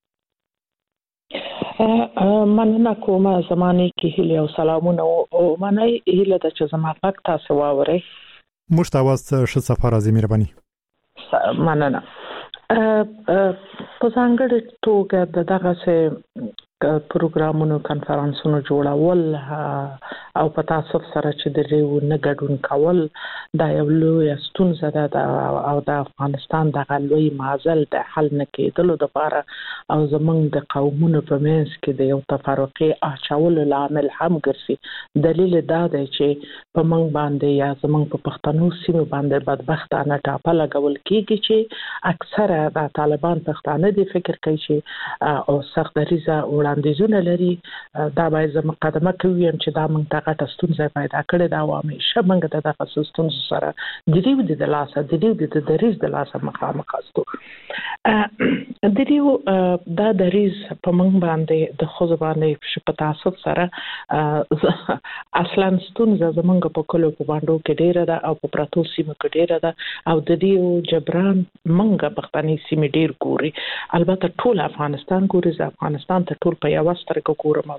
Speaker 15: مننه کومه زمانه کې هیله او سلامونه او مننه هیله د چې زما پک تاسو واوري
Speaker 19: مشتاواز ش سفر از مهرباني
Speaker 15: مننه. په ځانګړي توګه دغه څه پروګرامونو کانفرنسونو جوړول او په تاسو سره چې د ریو نه ګډون کول دا یو لوی ستونزه ده او د افغانستان د غلوي معضل د حل نه کېدلو لپاره او زمونږ د قومونو په منځ کې د یو تفرقه اچولو لامل هم ګرځي. دلیل دا دی چې په منځ باندې یا زمونږ په پښتنو سیمه باندې بدبختانه ټاپه لګول کېږي چې اکثره د طالبان پښتانه د فکر کوي چې او سخت دریزه وړاندیزونه لري. دا باید زموږ مقدمه کوي چې دا موږ ته غټه ستونزه پیدا کړې ده او همیشه موږ ته دغه ستونزو سره د دې د لاسه د دې د دریز د لاسه مخامخ استو. د دې دا دریز په موږ باندې د خو باندې په تاسو سره اصلا ستونزه زموږ په کلو په باندې کې ډیره ده او په پراتو سیمه کې ډیره ده او د دې جبران موږ پښتني سیمه ډیر ګوري. البته ټول افغانستان ګوري، افغانستان ته ټول په یو سترګه ګورم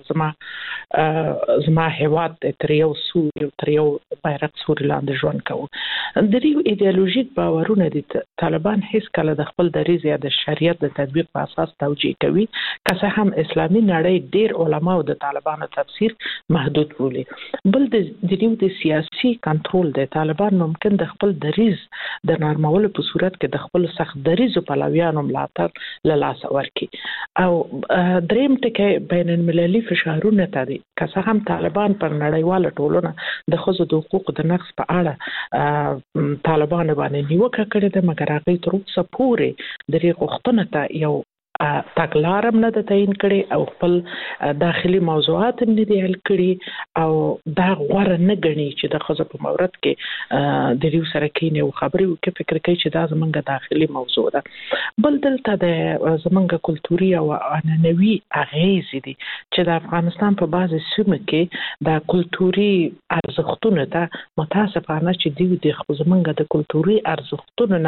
Speaker 15: او زما هیواد تر یو سوري تر یو بیرغ سوري لاندې ژوند کوي. د دې ایدئولوژیک باورونه دي طالبان هیڅ کله د خپل دریز یا د شریعت د تطبیق په اساس توجیه کوي، که څه هم اسلامي نړۍ ډیر علما او د طالبانو تفسیر محدود بولي. بل د دې سیاسي کنټرول د طالبان ممکن د خپل دریز د نرمولو په صورت کې د خپل سخت دریزو پلویانو ملاتړ له لاس ورکړي او دریم ټکی بین المللي فشارونه ته دي. که څه هم طالبان پر نړیواله ټولنه د ښځو د حقوقو د نقض په اړه طالبان باندې نیوکه کړې ده، مګر هغه تر اوسه پورې د دې غوښتنې ته یو تګلارم نه تعین کړي او خپل داخلي موضوعات نه دي حل کړي او دا غوړه نه غني چې د ښځو په مورد کې د ریو سره کې نه خبرې وکړي. فکر کوي چې دا زمونږ داخلي موضوع ده. بل دلته د زمونږ کلتوري او عنعنوي اغیزې دي چې د افغانستان په بعض سیمو کې د کلتوري ارزښتونو ته متاسفانه چې دی د زمونږ د کلتوري ارزښتونو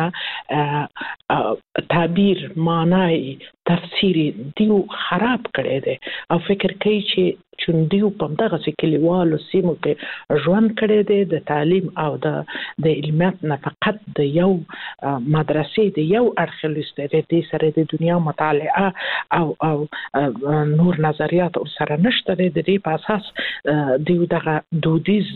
Speaker 15: نه تعبیر معنی تفسیری دیو خراب کړي دي او فکر کوي چې چوندیو په دغه کلیوالو سیمو کې ژوند کړي دي د تعلیم او د علمیت نه فقط د یو مدرسې د یو ارخلیست د سره د دنیا مطالعه او نور نظریات سره نشته د دې په اساس دیو دغه دودیز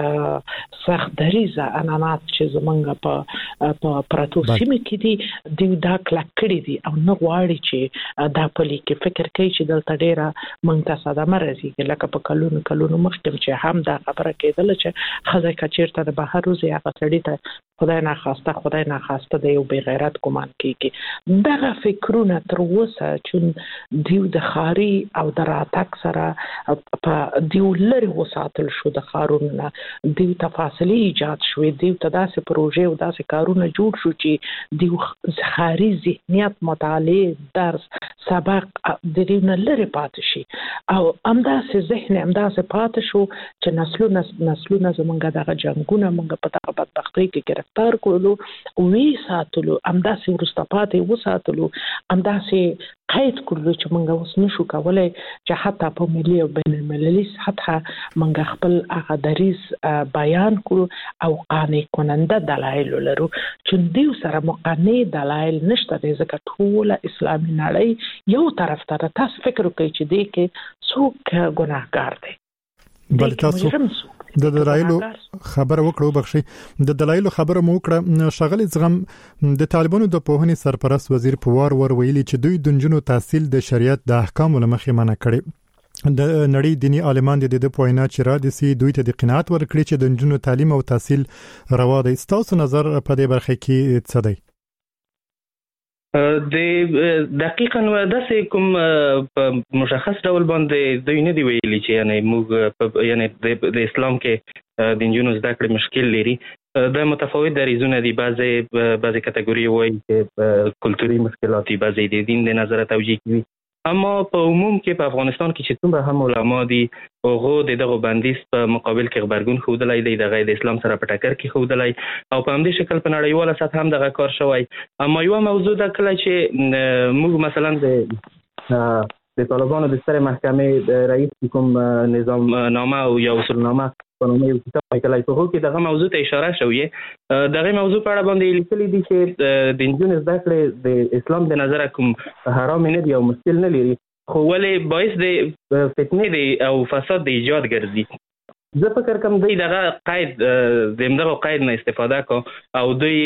Speaker 15: سخت دریزه انانات چې زمونږ په پراتو سیمه کې دي دیو دا کلک کړي دي او نه غواړي چې دا پلي کې فکر کوي چې دلته ډیره منتصده مرزي لکه په کلونو مخکې چې هم دا خبره کېدله چې خزه کچیرته د بهر روزي هغه سړی ته خدای ناخواسته د یو بی غیرت ګمان کیږي. دغه فکرونه تر اوسه چې دیو د خاري او د راتګ سره په دیو لري وساتل شو د خارونو، دیو تفاصیلی ایجاد شو، دیو ته داسې پروژې او داسې کارونه جوړ شو چې دیو خاري ذهنیت، مطالعه، درس، سبق د دیو نه لري پاتې شي او همداسې ذهن همداسې پاتې شو چې نسلونه زمونږ دغه جنګونه مونږ په دغه بدبختۍ کې گرفتار کړلو، وی ساتلو، همداسې وروسته پاتې وساتلو، همداسې قید کړلو چې مونږ اوس نشو کولای چې حتی په ملي او بین المللي سطح مونږ خپل هغه دریځ بیان کړو او قانع کننده دلایل لرو. چې دیو سره مقنع دلایل نشته دی ځکه ټوله اسلامي نړۍ یو طرف ته. تاسو فکر وکړئ چې دی کې څوک ګناهګار دی؟
Speaker 19: بل تاسو د دلایلو خبره وکړو بخشي د دلایلو خبره مو وکړه. شغل زغم د طالبانو د پوهنې سرپرست وزیر په وار ویلي چې دوی د نجونو تحصیل د شریعت د احکامو لمخې منع کړي. د نړۍ دینی عالمان د دې په وینا چې را دي سي دوی ته د قناعت ورکړي چې د نجونو تعلیم او تحصیل روا دی. تاسو نظر په دې برخه کې څه دی؟
Speaker 14: د دقیقاً داسې کوم په مشخص ډول باندې دوی نه دی ویلي چې یعنی موږ یعنی د اسلام کې د نجونو زده کړې مشکل لري. د متفاوت دریځونه دي، بعضې کټګوري وایي چې کلتوري مشکلات دي، بعضې د دین د نظره توجیه کوي. اما په عموم کې په افغانستان کې چې څومره هم علما دي هغه دغه بندیز په مقابل کې خبرګون ښودلی دی، د غیر اسلام سره په ټکر کې ښودلی او په همدې شکل په نړیواله سطح هم دغه کار شوی. اما یوه موضوع ده کله چې موږ مثلا د طالبانو د سترې محکمې رئیس کوم نظام نامه او یا اصول نامه په نوم یو کتاب لیکلی په هغه کې دغه موضوع ته اشاره شوې. دغه موضوع په اړه باندې لیکلي دي چې د نجونو زده کړې د اسلام د نظره کوم حرام نه دي او مشکل نه لري، خو ولې باعث د فتنې دی او فساد د ایجاد ګرځي. زه فکر کوم دوی دغه قید د همدغه قید نه استفاده کو او دوی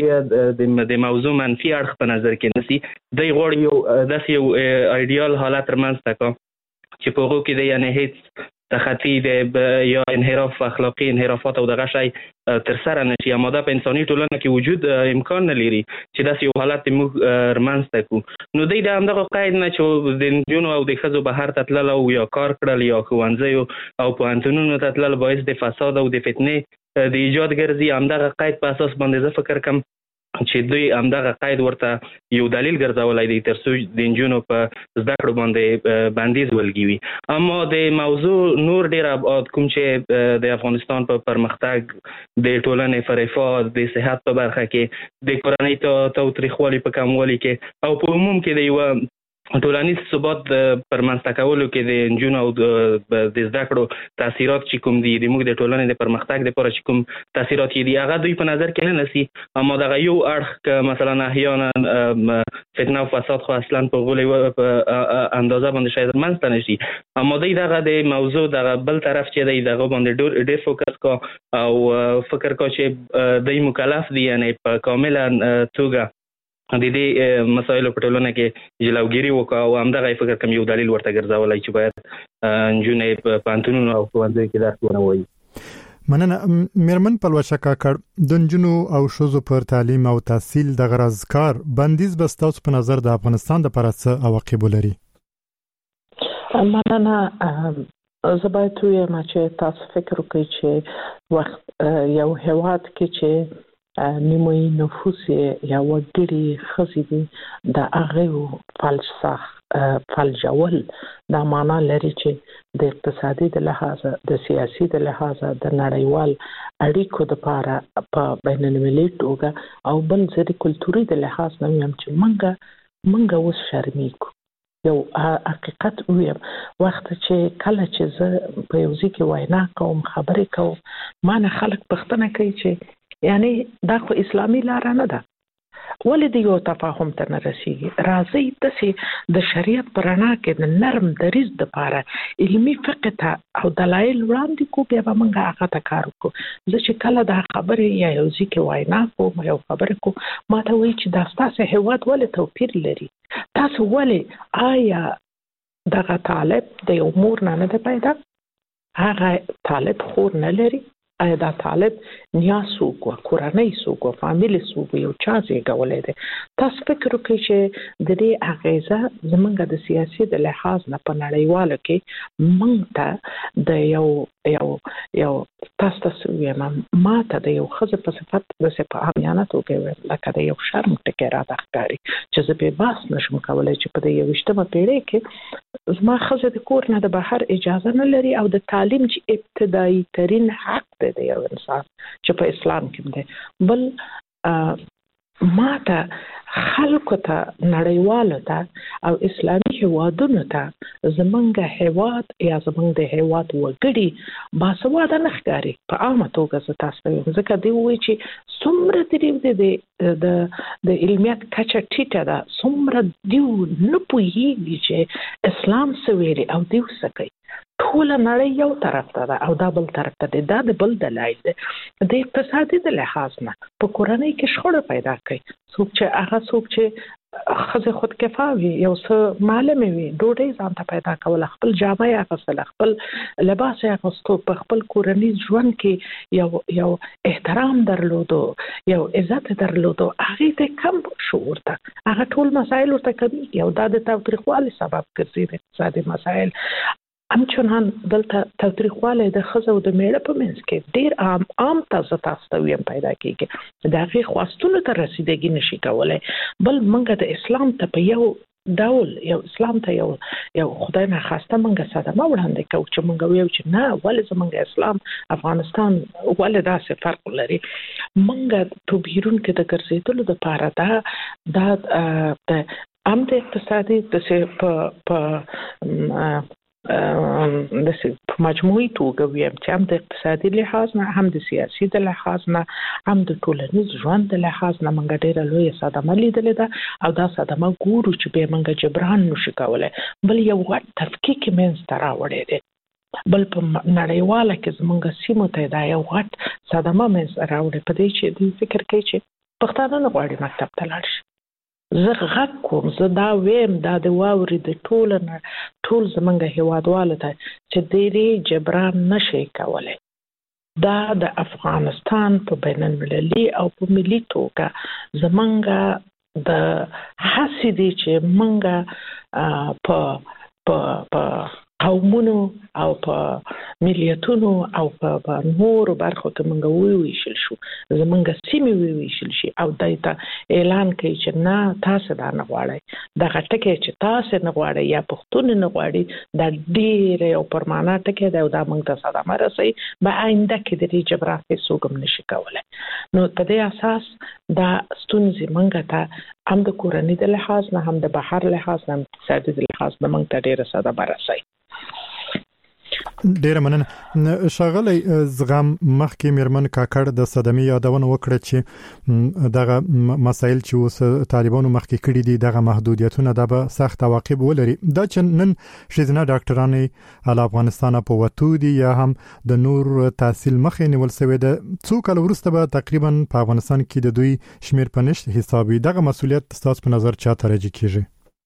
Speaker 14: د موضوع منفي اړخ په نظر کې نیسي. دوی غواړي یو داسې یو ایډیال حالت رامنځته کړي چې په هغو کې د یعنې هیڅ تخطی یا انحراف اخلاقی انحرافات او دغه شی تر سره نشي. اما دا په انساني ټولنه کې وجود امکان نه لري چې داسې یو حالت موږ رامنځته کړو. نو دوی د همدغه قید نه چې د نجونو او د ښځو بهر ته تلل او یا کار کړل یا ښوونځیو او پوهنتونونو ته تلل باعث د فساد او د فتنې د ایجاد ګرځي. همدغه قید په اساس باندې زه فکر کوم چې دوی همدغه قید ورته یو دلیل ګرځولی دی تر څو د نجونو په زده کړو باندې بندیز ولګوي. اما د موضوع نور ډېر ابعاد کوم چې د افغانستان په پرمختګ، د ټولنې په رفاه، د صحت په برخه کې، د کورنۍ تاوتریخوالي په کموالي کې او په عموم کې د یوه ټولنیز ثبات پر منځته کولو کې د نجونو او د زده کړو تاثیرات چې کوم دي د موږ د ټولنې د پرمختګ لپاره چې کوم تاثیرات دي هغه دوی په نظر کې نه نیسي. اما دغه یو اړخ که مثلا احیانا فتنه او فساد خو اصلا په غولې اندازه باندې شاید منځته نشي، اما دوی دغه د موضوع دغه بل طرف چې دی دغه باندې ډېر فوکس کا او فکر کا چې دوی مکلف دي یعنی په کامله توګه د دې مسایلو په ټولنه کې جلوګیري وکړه او همدغه فکر کوم یو دلیل ورته ګرځولی چې باید نجونې په پوهنتونونو او ښوونځیو کې درس ونه وایي.
Speaker 19: مننه. میرمن پلوشه کاکړ، د نجونو او ښځو پر تعلیم او تحصیل د غرض کار بندیز به ستاسو په نظر د افغانستان لپاره څه عواقب لري؟
Speaker 15: مننه. زه باید ووایم چې تاسو فکر وکړئ چې وخت یو هیواد کې چې نیمه نفوس یا وګړي ښځې دي د هغې فلجول دا معنا لري چې د اقتصادي د لحاظه، د سیاسي د لحاظه، د نړیوال اړیکو دپاره په بین المللي توګه او بل زه د کلتوري د لحاظ نه ویم چې موږ اوس شرمېږو. یو حقیقت ویم، وخت چې کله چې زه په یو ځای کې وینا کوم، خبرې کوم، ما نه خلک پوښتنه کوي چې یعنی دا خو اسلامي لاره نه ده، ولې د یو تفاهم ته نه رسیږي؟ راځئ داسې د شریعت په رڼا کې د نرم دریځ دپاره علمي فقه ته او دلایل وړاندې کړو، بیا به موږ هغه ته کار وکړو. زه چې کله دا خبرې یا یو ځای کې وینا کوم، یو خبرې کوم، ما ته وایي چې دا ستاسې هېواد ولې توپیر لري؟ تاسو ولې آیا دغه طالب د یو مور نه ده پیدا؟ هغه طالب خور نه لري؟ آیا دا طالب نیاز څوک و، کورنۍ څوک و، فامیل څوک و، یو چا زیږولی دی. تاسو فکر وکړئ چې د دې اغیزه زمونږ د سیاسي د لحاظ نه په نړیواله کې موږ ته د یو تاسو ته ویم ما ته د یو ښځې په صفت داسې په عامیانه توګه ویم لکه د یو شرم ټکی راته ښکاري چې زه بې بحث نشم کولی چې په د 21مه پیړۍ کې زما ښځه د کور نه د بهر اجازه نه لري او د تعلیم چې ابتدایي ترین حق دی د یو انسان چې په اسلام کې دی. بل ما ته خلکو ته نړیوالو ته او اسلامي هیوادونو ته زمونږ هیواد یا زمونږ د هیواد وګړي باسواده نه ښکاري په عامه توګه. زه تاسو ته وایم ځکه دوی وایي چې څومره د علمیت کچه ټیټه ده، څومره دوی نه پوهېږي چې اسلام څه ویلي او دوی څه کوي. ټوله نړۍ یو طرف ته ده او دا بل طرف ته دی. دا د بل دلایل دی. د اقتصادي د لحاظ نه په کورنۍ کې شخړه پیدا کوي. څوک چې ښځې خودکفا وي، یو څه معلمې وي، ډوډۍ ځان ته پیدا کوله، خپل جامه یې اخیستله، خپل لباس یې اخیستو، په خپل کورنیز ژوند کې یو احترام درلودو، یو عزت درلودو، هغې ته کم شعور ته هغه ټول مسایل ورته کمیږي او دا د تاوتریخوالي سبب ګرځي. د اقتصادي مسایل همچنان دلته تاوتریخوالی د ښځو او د میړه په منځ کې ډېر عام تاسو ته ویم پیدا کېږي. د هغې خواستونو ته رسیدګي نشي کولی. بل موږ د اسلام ته په یو ډول اسلام ته یو خدای ناخواسته موږ صدمه وړاندې کوو چې موږ ویو چې نه ولې زموږ اسلام افغانستان ولې داسې فرق لري. موږ په بیرون کې د ګرځېدلو دپاره دا هم د اقتصادي په مجموعي توګه ویم چې هم د اقتصادي لحاظ نه، هم د سیاسي د لحاظ نه، هم د ټولنیز ژوند د لحاظ نه موږ ډېره لویه صدمه لیدلې ده او دا صدمه ګورو چې بیا موږ جبران نشو کولی. بل یو غټ تفکیک یې منځته راوړی دی. بل په نړیواله کې زموږ سیمو ته دا یو غټ صدمه منځته راوړی په دې چې دوی فکر کوي چې پښتانه نه غواړي مکتب ته لاړ شي. زه غږ کوم، زه دا ویم دا د واوري د ټول زمونږ هیوادوالو ته چې دې جبران نشي کولی. دا د افغانستان په بین المللي او په ملي توګه زمونږ د هڅې دي چې مونږ په قومونو او په ملیتونو او په نورو برخو کې مونږ وویشل شو، زمونږ سیمې وویشل شي او دای ته اعلان کوي چې نه تاسو دا نه غواړئ، دغه ټکی چې تاسو نه غواړئ یا پښتون نه غواړي دا ډېر یو پرمانا ټکی دی او دا مونږ ته صدمه رسوي. به آینده کې د دې جبران هیڅوک هم نشي کولی. نو په دې اساس دا ستونزې مونږ ته هم د کورنۍ د لحاظ نه، هم د بهر لحاظ نه، هم اقتصادي د لحاظ نه مونږ ته ډېره صدمه رسوي.
Speaker 19: ډیر مننه. ښاغلی زغم مخکې میرمن کاکړ د صدمې یادونه وکړه چې دغه مسایل چې اوس طالبانو مخکې کړي دي دغه محدودیتونه دا به سخت عواقب ولري. دا چې نن ښځینه ډاکټرانې له افغانستان په وتو دي یا هم د نور تحصیل مخې نیول شوی ده، څو کال وروسته به تقریبا په افغانستان کې د دوی شمیر په نشت حسابي. دغه مسولیت ستاسو په نظر چا ته راجع کیږي؟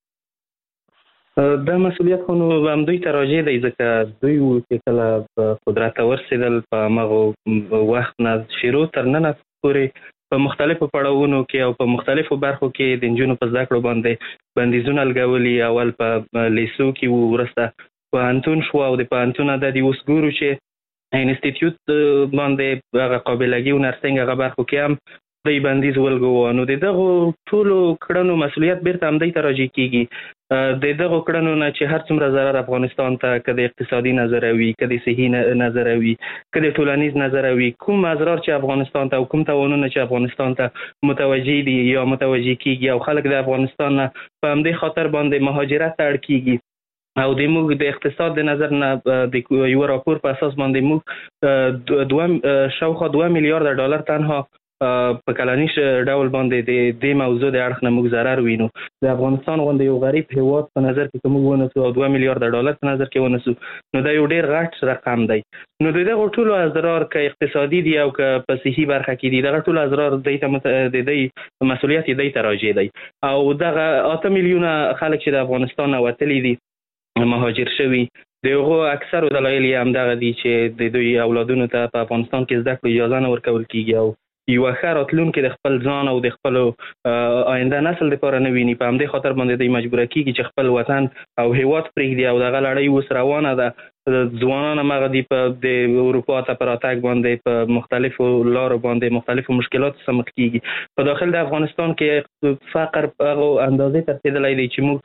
Speaker 14: دا مسولیت خو نو هم دوی ته راجع دی ځکه دوی چې کله په قدرت ورسېدل په هغه وخت نه شروع تر ننه پورې په مختلفو پړاوونو کې او په مختلفو برخو کې د نجونو په زده کړو باندې بندیزونه لګولي. اول په لیسو کې وروسته پوهنتون شو او د پوهنتون د اوس ګورو چې انسټیټیوټ باندې هغه قابلګي او نرسنګ هغه برخو کې هم د بندیز ولګو. نو دغه ټولو کړنو مسولیت بیرته هم دوی ته راجع کیږي. دغه کړنو نه چې هر څومره ضرر افغانستان ته که د اقتصادي نظر وي، که د صحي نظر وي، که د ټولنیز نظر وي، کوم اضرار چې افغانستان ته او کوم تاوانونه چې افغانستان ته متوجه دي یا متوجه کیږي او خلک د افغانستان نه په همدې خاطر باندې مهاجرت ته اړ کیږي او د موږ د اقتصاد د نظر نه د یو راپور په اساس باندې موږ شاوخوا 2 میلیارډ ډالر تنها په کلنیش ډول باندې د دې موضوع د اړخ نه موږ ضرر وینو. د افغانستان غوندې یو غریب هیواد په نظر کې موږ ونیسو او 2 میلیارډ ډالر په نظر کې ونیسو نو دا یو ډېر غټ رقم دی. نو دغه ټولو اضرار که اقتصادي دي او که په صحي برخه کې دي دغه ټولو اضرار د دې مسولیت دی ته راجع دی او دغه 8 میلیونه خلک چې د افغانستان نه وتلي دي مهاجر شوي د هغو اکثرو دلایل یې همدغه دي چې د دوی اولادونو ته په افغانستان کې زده کړو اجازه نه ورکول کیږي او یو ښه راتلونکي د خپل ځان او د خپل آینده نسل لپاره نه ویني. په همدې خاطر باندې دوی مجبوره کیږي چې خپل وطن او هیواد پرېږدي او دغه لړۍ اوس روانه ده. ځوانان همغه دي د اروپا ته په راتګ باندې په مختلفو لارو باندې مختلفو مشکلاتو سره مخ کیږي. په داخل د افغانستان کې فقر په هغه اندازې ته رسېدلی دی چې موږ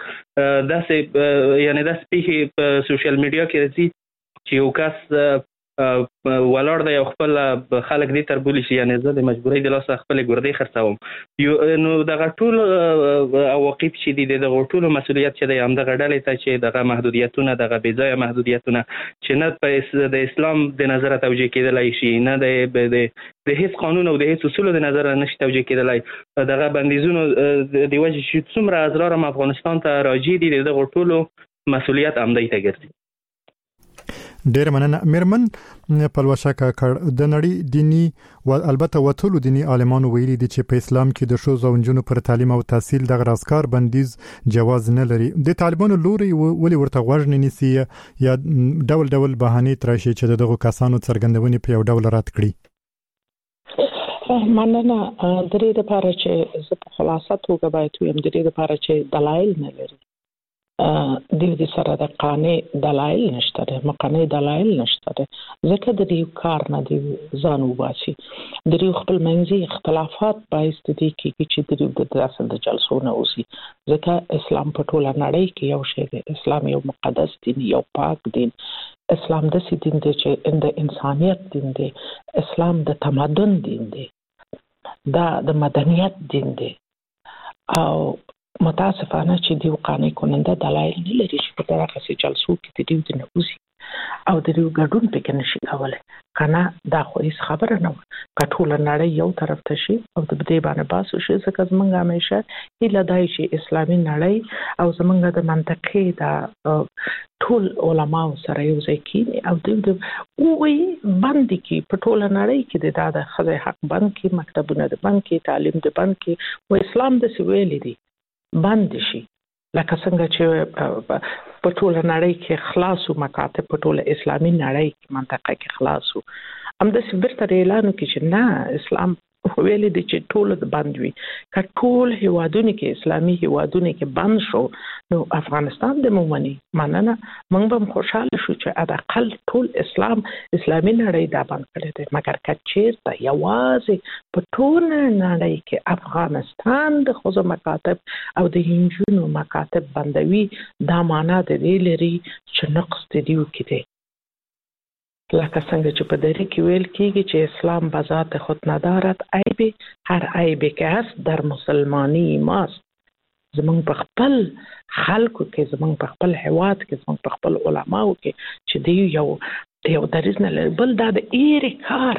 Speaker 14: داسې پیښې په سوشل میډیا کې راځي چې یو کس ولاړ دی او خپل خلک دې تربولي شي، یعنې زه د مجبورۍ د لاسه خپلې ګردې خرڅوم. نو دغه ټول عواقب چې دي د دغه ټولو مسؤلیت چې دی همدغه ډلې ته چې دغه محدودیتونه دغه بېځایه محدودیتونه چې نه د اسلام د نظره توجیه کېدلی شي، نه د هیڅ قانون او د هیڅ اصولو د نظره نشي توجیه کېدلی، دغه بندیزونو د وجې چې څومره ازلارم افغانستان ته راجع دي د دغه ټولو مسؤلیت همدی ته ګرځي.
Speaker 19: ډیر مننه. میرمن پلوشه کاکړ، د نړۍ دینی او البته وټولو دینی عالمانو ویلي دي چې په اسلام کې د ښځو او نجونو پر تعلیم او تحصیل د غراسکار بندیز جواز نه لري. د طالبانو لوري ولې ورته غوږ نه نیسي یا ډول ډول بهانې تراشي چې دغه کسانو څرګندونې په یو ډول رد کړي؟
Speaker 15: مننه. د دې لپاره چې زه په خلاصه توګه باید وایم، د دې لپاره چې دلایل نه لري، د دې سره د قانع دلایل نشته ده، مقنع دلایل نشته ده، ځکه د دې کار نه دی ځان وباسي. د دې خپل منځي اختلافات باعث دي چې د دې د اصل د جلسو نه اوسي، ځکه اسلام په ټوله نړۍ کې یو شی دی. اسلام یو مقدس دین، یو پاک دین. اسلام داسې دین دی چې د انسانیت دین دی. اسلام د تمدن دین دی، دا د مدنیت دین دی. او متاسفانه چې دی قانع کننده دلایل نه لري چې په دغه سي جلسو کې د دې نه اوسي او د دې ګډون پکې نشي کولای. کنه دا خو هیڅ خبره نه و. کټول نړۍ یو طرف ته شي او د دې باندې باسو شي، ځکه زمونږ همیشه هیله دای چې اسلامي نړۍ او زمونږ د منطقې د ټول علماء سره یو ځای کېږي او د وی باندې کې په ټول نړۍ کې د خځې حق بند کې، مکتبونه د بند کې، تعلیم د بند کې، او اسلام د سویل دي بند شي. لکه څنګه چې په ټول نړۍ کې خلاصو مکاتب په ټول اسلامي نړۍ کې منطقه کې خلاصو، هم د سبرت اعلان کې چې نه اسلام ویل دي چې ټول د بند وي. که ټول هیوادونه کې اسلامي هیوادونه کې بند شو نو افغانستان د مومني مننه موږ به خوشاله شو چې ادا اقل ټول اسلامي نړۍ دا بند کړی دی. مګر کچیر ته یوازې په ټول نړۍ کې افغانستان د خصوص مکاتب او د هنجونو مکاتب بندوي، دا معنا د دې لري چې نقص دیو کې دی. لکه څنګه چې په دری کې ویل کېږي چې اسلام بذات خود ندارد عیب، هر عیب که هست در مسلمانی ماست. زمونږ په خپل خلکو کې، زمونږ په خپل هیواد کې، زمونږ په خپل علماو کې چې دی یو دریز نه لري. بل دا د ایرې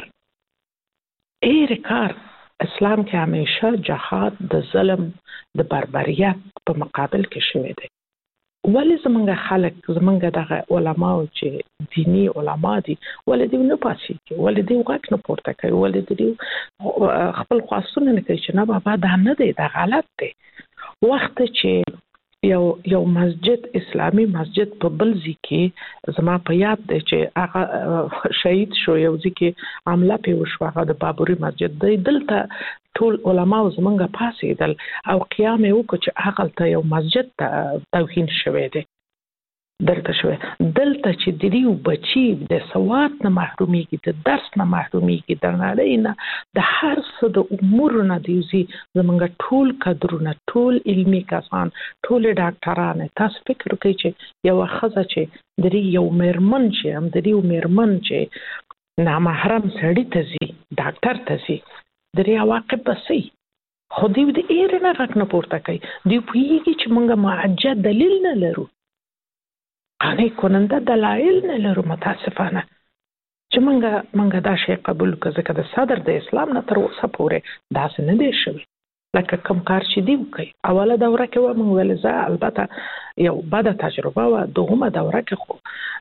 Speaker 15: کار اسلام کې همیشه جهاد د ظلم د بربریت په مقابل کې شوی دی. ولی زمونږ خلک، زمونږ دغه علماو چې دینی علما دي، ولی دوی نه پاسي کوي، ولی دوی غږ نه پورته کوي، ولی دوی خپل خواستونه نه کوي چې نه بابا دا نه دی، دا غلط دی. وخت چې یو مسجد، اسلامی مسجد په بل ځای کې زما په یاد دی چې هغه شهید شو، یو ځای کې حمله پې وشوه، هغه د بابري مسجد دی. دلته ټول علماو زمونږ پاسېدل او قیام یې وکړو چې هغلته یو مسجد ته توهین شوی دی، دلته شوی. دلته چې د دیو بچي د سواد نه محرومیږي، د درس نه محرومیږي، د نړۍ نه، د هر څه د امورو نه دیوزي. زمونږ ټول کدرونه، ټول علمي کسان، ټول ډاکټران، تاسو فکر کوئ چې یو ښځه چې د یو میرمن چې هم د یو میرمن چې نامحرم سړی ته ځي، ډاکټر ته ځي، د دې عواقب به څه وي؟ خو دوی د ایرې نه غږ نه پورته کوي. دوی پوهېږي چې موږ معجه دلیل نه لرو، قانع کننده دلایل نه لرو. متاسفانه چې موږ دا شی قبول کړو، ځکه د صدر د اسلام نه تر اوسه پورې داسې نه دی شوی. لکه کوم کار چې دی وکړي، اوله دوره کې موږ ویل زه البته یو بده تجربه وه، دوهمه دوره کې خو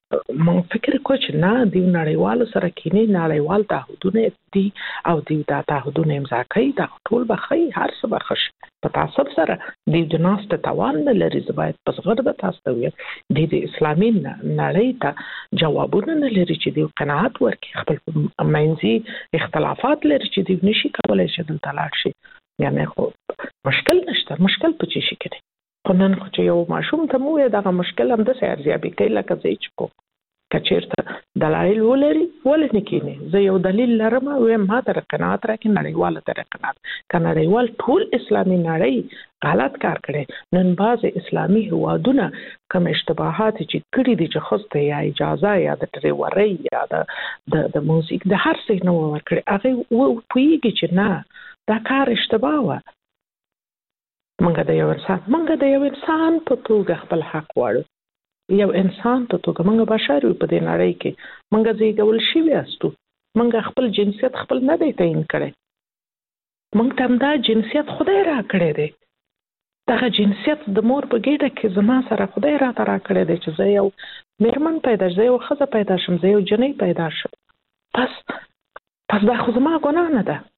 Speaker 15: مونږ فکر کوو چې نه دی نړیوالو سره کینی نړیوال تعهدونه دي او دی دا تعهدونه امضا کوي دا ټول به خي هر څه به خش په تاسو سره دی د ناست توان لري زبایت پس غړ به تاسو وي د اسلامي نړۍ ته جوابونه نه لري چې دی قناعت ورکړي خپل منځي اختلافات لري چې دی نشي کولای چې دلته لاړ شي یعنی خو مشکل نشته مشکل په چی شي کې نن خو چې یو ماشوم ته مو دا مشکل هم د سرزیابي کوي لکه زه چې کو کچیرته دلایل ولري ولې نه کینی زه یو دلیل لرم او ما تر قناعت راکې نړیواله تر قناعت کنړیوال ټول اسلامي نړۍ غلط کار کړي نن باز اسلامي هوادونه کوم اشتباهات چې کړي دي چې خوسته یا اجازه یا د ټریوري یا د موزیک د هر څه نو ورکړي هغه پویږي چې نه دا کار اشتباه و منګه د یو انسان په توګه خپل حق غواړو یو انسان په توګه منګه بشر په دې نړۍ کې منګه زیږول شي وستو منګه خپل جنسیت خپل نه دی تعین کړي منګ ته دا جنسیت خدای را کړی دی دا جنسیت د مور په ګډه کې زما سره خدای را ترا کړی دی چې زه یو میرمن پیدا زه یو خزه پیدا شم زه یو جنۍ پیدا شم پس دا خو زما ګناه نه ده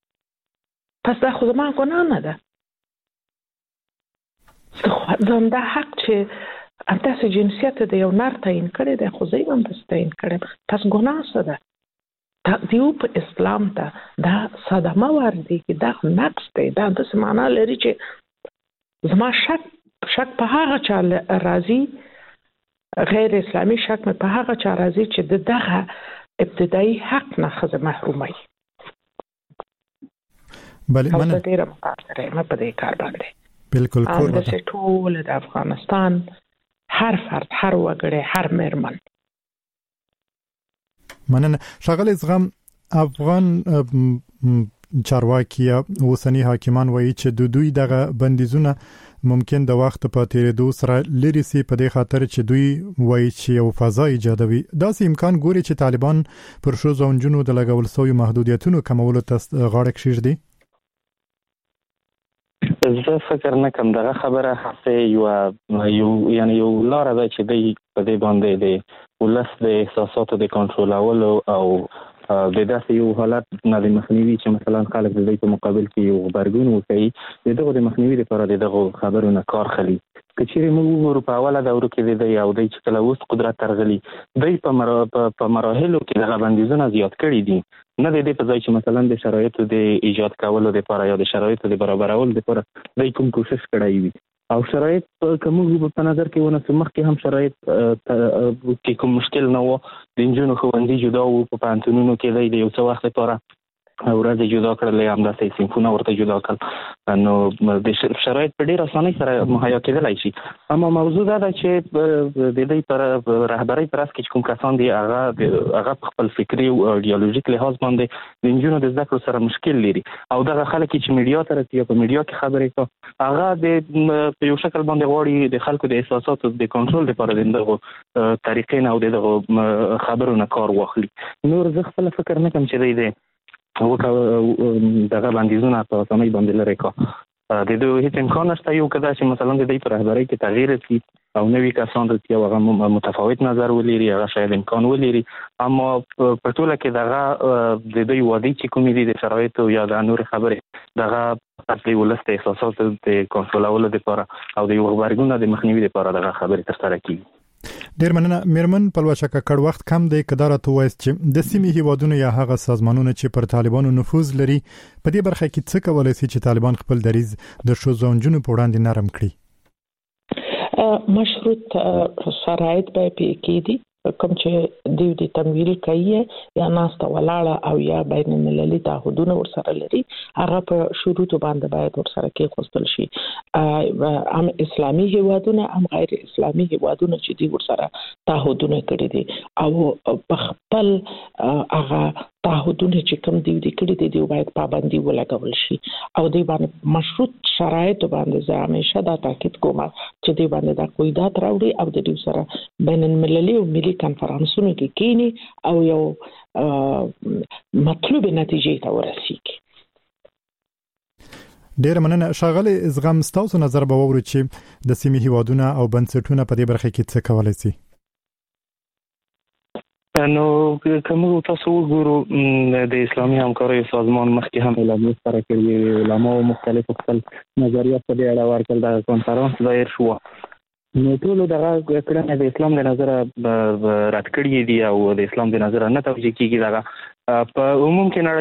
Speaker 15: زم دا حق چې تاسو جنسیت د یو نر تعین کړی دی خو زه هم تعین کړم پس ګناه څه ده دیو په اسلام ته دا صدمه ورده کې دا نقص دی دا د سمانه لري چې زما شک په هغه چا راځي غیر اسلامي شک په هغه چا راځي چې دغه ابتدایي حق نه خزه محرومي
Speaker 19: بله مننه
Speaker 15: ډیره مقاطره په دې کار باندې
Speaker 19: بالکل
Speaker 15: کول د ټول د افغانستان هر فرد هر وګړی هر میرمن
Speaker 19: مننه ښاغلی زغم افغان چارواکي اوسنی حاکمان وایي چې د دوی دغه بندیزونه ممکن د وخت په تیریدو سره لري سي په دې خاطر چې دوی وایي چې یو فضا ایجادوي دا سه امکان ګوري چې طالبان پر شو ځونجونو د لګول سوی محدودیتونو کمولو ته غاړه کښیږدي
Speaker 14: زه فکر نه کوم دغه خبره هڅه یو لار ده چې دوی په دې باندې د ولس د احساساتو د کنټرولولو او د داسې یو حالت نه د مخنیوي چې مثلا خلک د دې په مقابل کې یو غبرګون وکړي دغه د مخنیوي لپاره دغه خبرونه کار خلی کچېرې موږ ورو په اوله دورو کې د یو د چې کله اوس قدرت ترغلي دوی په مراحلو کې دغه بندیزونه زیات کړي دي نه د دې په ځای چې مثلا د شرایطو د ایجاد کولو لپاره یا د شرایطو د برابرولو لپاره دوی کوم کوشش کړی وي او شرایط کوم په نظر کې ونه سمخ کې هم شرایط کې کوم مشکل نه و د انجونو خوندې جدا وو په پانتونونو کې د یو څه وخت لپاره ورځ جدا کړل یا هم د سیمفونه ورته جدا کړل نو د شرایط په ډیر اسانۍ سره مهیا کېدلای شي اما موضوع دا ده چې د دې پر رهبری پر اس کې کوم کسان دي هغه خپل فکری او ایدئولوژیک لحاظ باندې د انجونو د ذکر سره مشکل لري او دغه خلک چې میډیا ته راځي په میډیا کې خبرې کوي هغه د یو شکل باندې غواړي د خلکو د احساساتو د کنټرول لپاره دغه طریقې نه او دغه خبرونه کار واخلي نور زه خپل فکر نه کوم چې دی دغه بندیزونه په اسانۍ باندې لري کا د دوی هیڅ امکان نشته یو کدا چې مثلا د دې پر رهبری کې تغییر شي او نوې کسان د یو هغه متفاوت نظر ولري هغه شاید امکان ولري اما په ټوله کې دغه د دوی وادي چې کومې دي د شرایطو یا د نور خبره دغه اصلي ولست احساسات د کنټرولولو لپاره او د یو غبرګون د مخنیوي لپاره دغه خبره تر سره کیږي
Speaker 19: ډیر مننه میرمن پلوشه کړه وخت کم دی کدار ته وایي چې د سیمې هیوادونو یا هغه سازمانونو چې پر طالبانو نفوذ لري په دې برخه کې څه کولای شي چې طالبان خپل دریز د شو ځونجونو په وړاندې نرم کړي
Speaker 15: مشروط شرایط به پې کېدي کوم چې دیو د تمویل کوي یا ناسته ولاړه او یا بین المللي تعهدونه ورسره لري هغه په شروط باندې باید ورسره کې خوستل شي هم اسلامي هیوادونه هم غیر اسلامي هیوادونه چې دی ورسره تعهدونه کړی دي او په خپل هغه تعهدونه چې کوم دی کړی دي باید پابندي ولګول شي او دی باندې مشروط شرایط باندې زه همیشه دا تاکید کوم چې دی باندې دا قواعد راوړي او د دې سره بین المللي او ملي کنفرانسونو کې کینی او یو مطلوب نتیجې ته ورسیږي
Speaker 19: ډیر مننه ښاغلی زغم ستاسو نظر به ووري چې د سیمې هیوادونه او بنسټونه په دې برخه کې څه کولای شي
Speaker 14: نو کوم تاسو وګورو د اسلامي همکارۍ سازمان مخکې هم اعلامیه سره کړې علماء مختلف خپل نظریات په دې اړه ورکړل د کانفرنس دایر شو نو ټول دغه کړنې د اسلام د نظر رد کړې دي او د اسلام د نظر نه توجیه کیږي دغه په عموم کې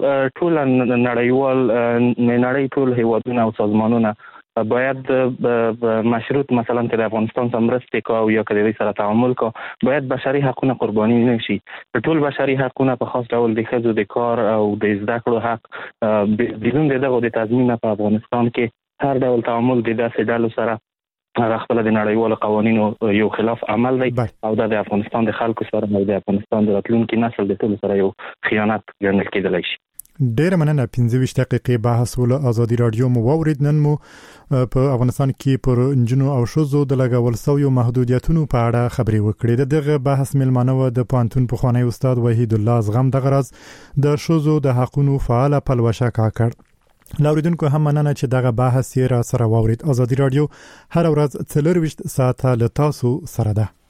Speaker 14: نړیوال ټول هیوادونه او سازمانونه باید مشروط مثلا که د افغانستان سره مرسته کوي یا که د دې سره تعامل کوي باید بشري حقوقونه قرباني نشي ټول بشري حقوقونه په خاص ډول د ښځو د کار او د زده کړو حق بدون دغه د تضمین په افغانستان کې هر ډول تعامل د داسې ډلو سره هغه خپل د نړیوالو قوانینو یو خلاف عمل دی او د افغانستان د خلکو سره او د افغانستان د راتلونکي نسل د ټول سره یو خیانت ګڼل کېدلی شي.
Speaker 19: ډېر مننه 15 دقیقې بحث ول ازادي رادیو مو وورید نن مو په افغانستان کې پر انجنونو او شوزو د لګول سویو محدودیتونو په اړه خبري وکړې. دغه بحث ملمانه و د پانتون په خوانی استاد وحید الله زغم د غرض د شوزو د حقونو فعال پلوشه کاکړ لاوریدونکو هم مننه چې دغه بحث یې را سره وورید. ازادي رادیو هر ورځ 24 ساعته له تاسو سره ده.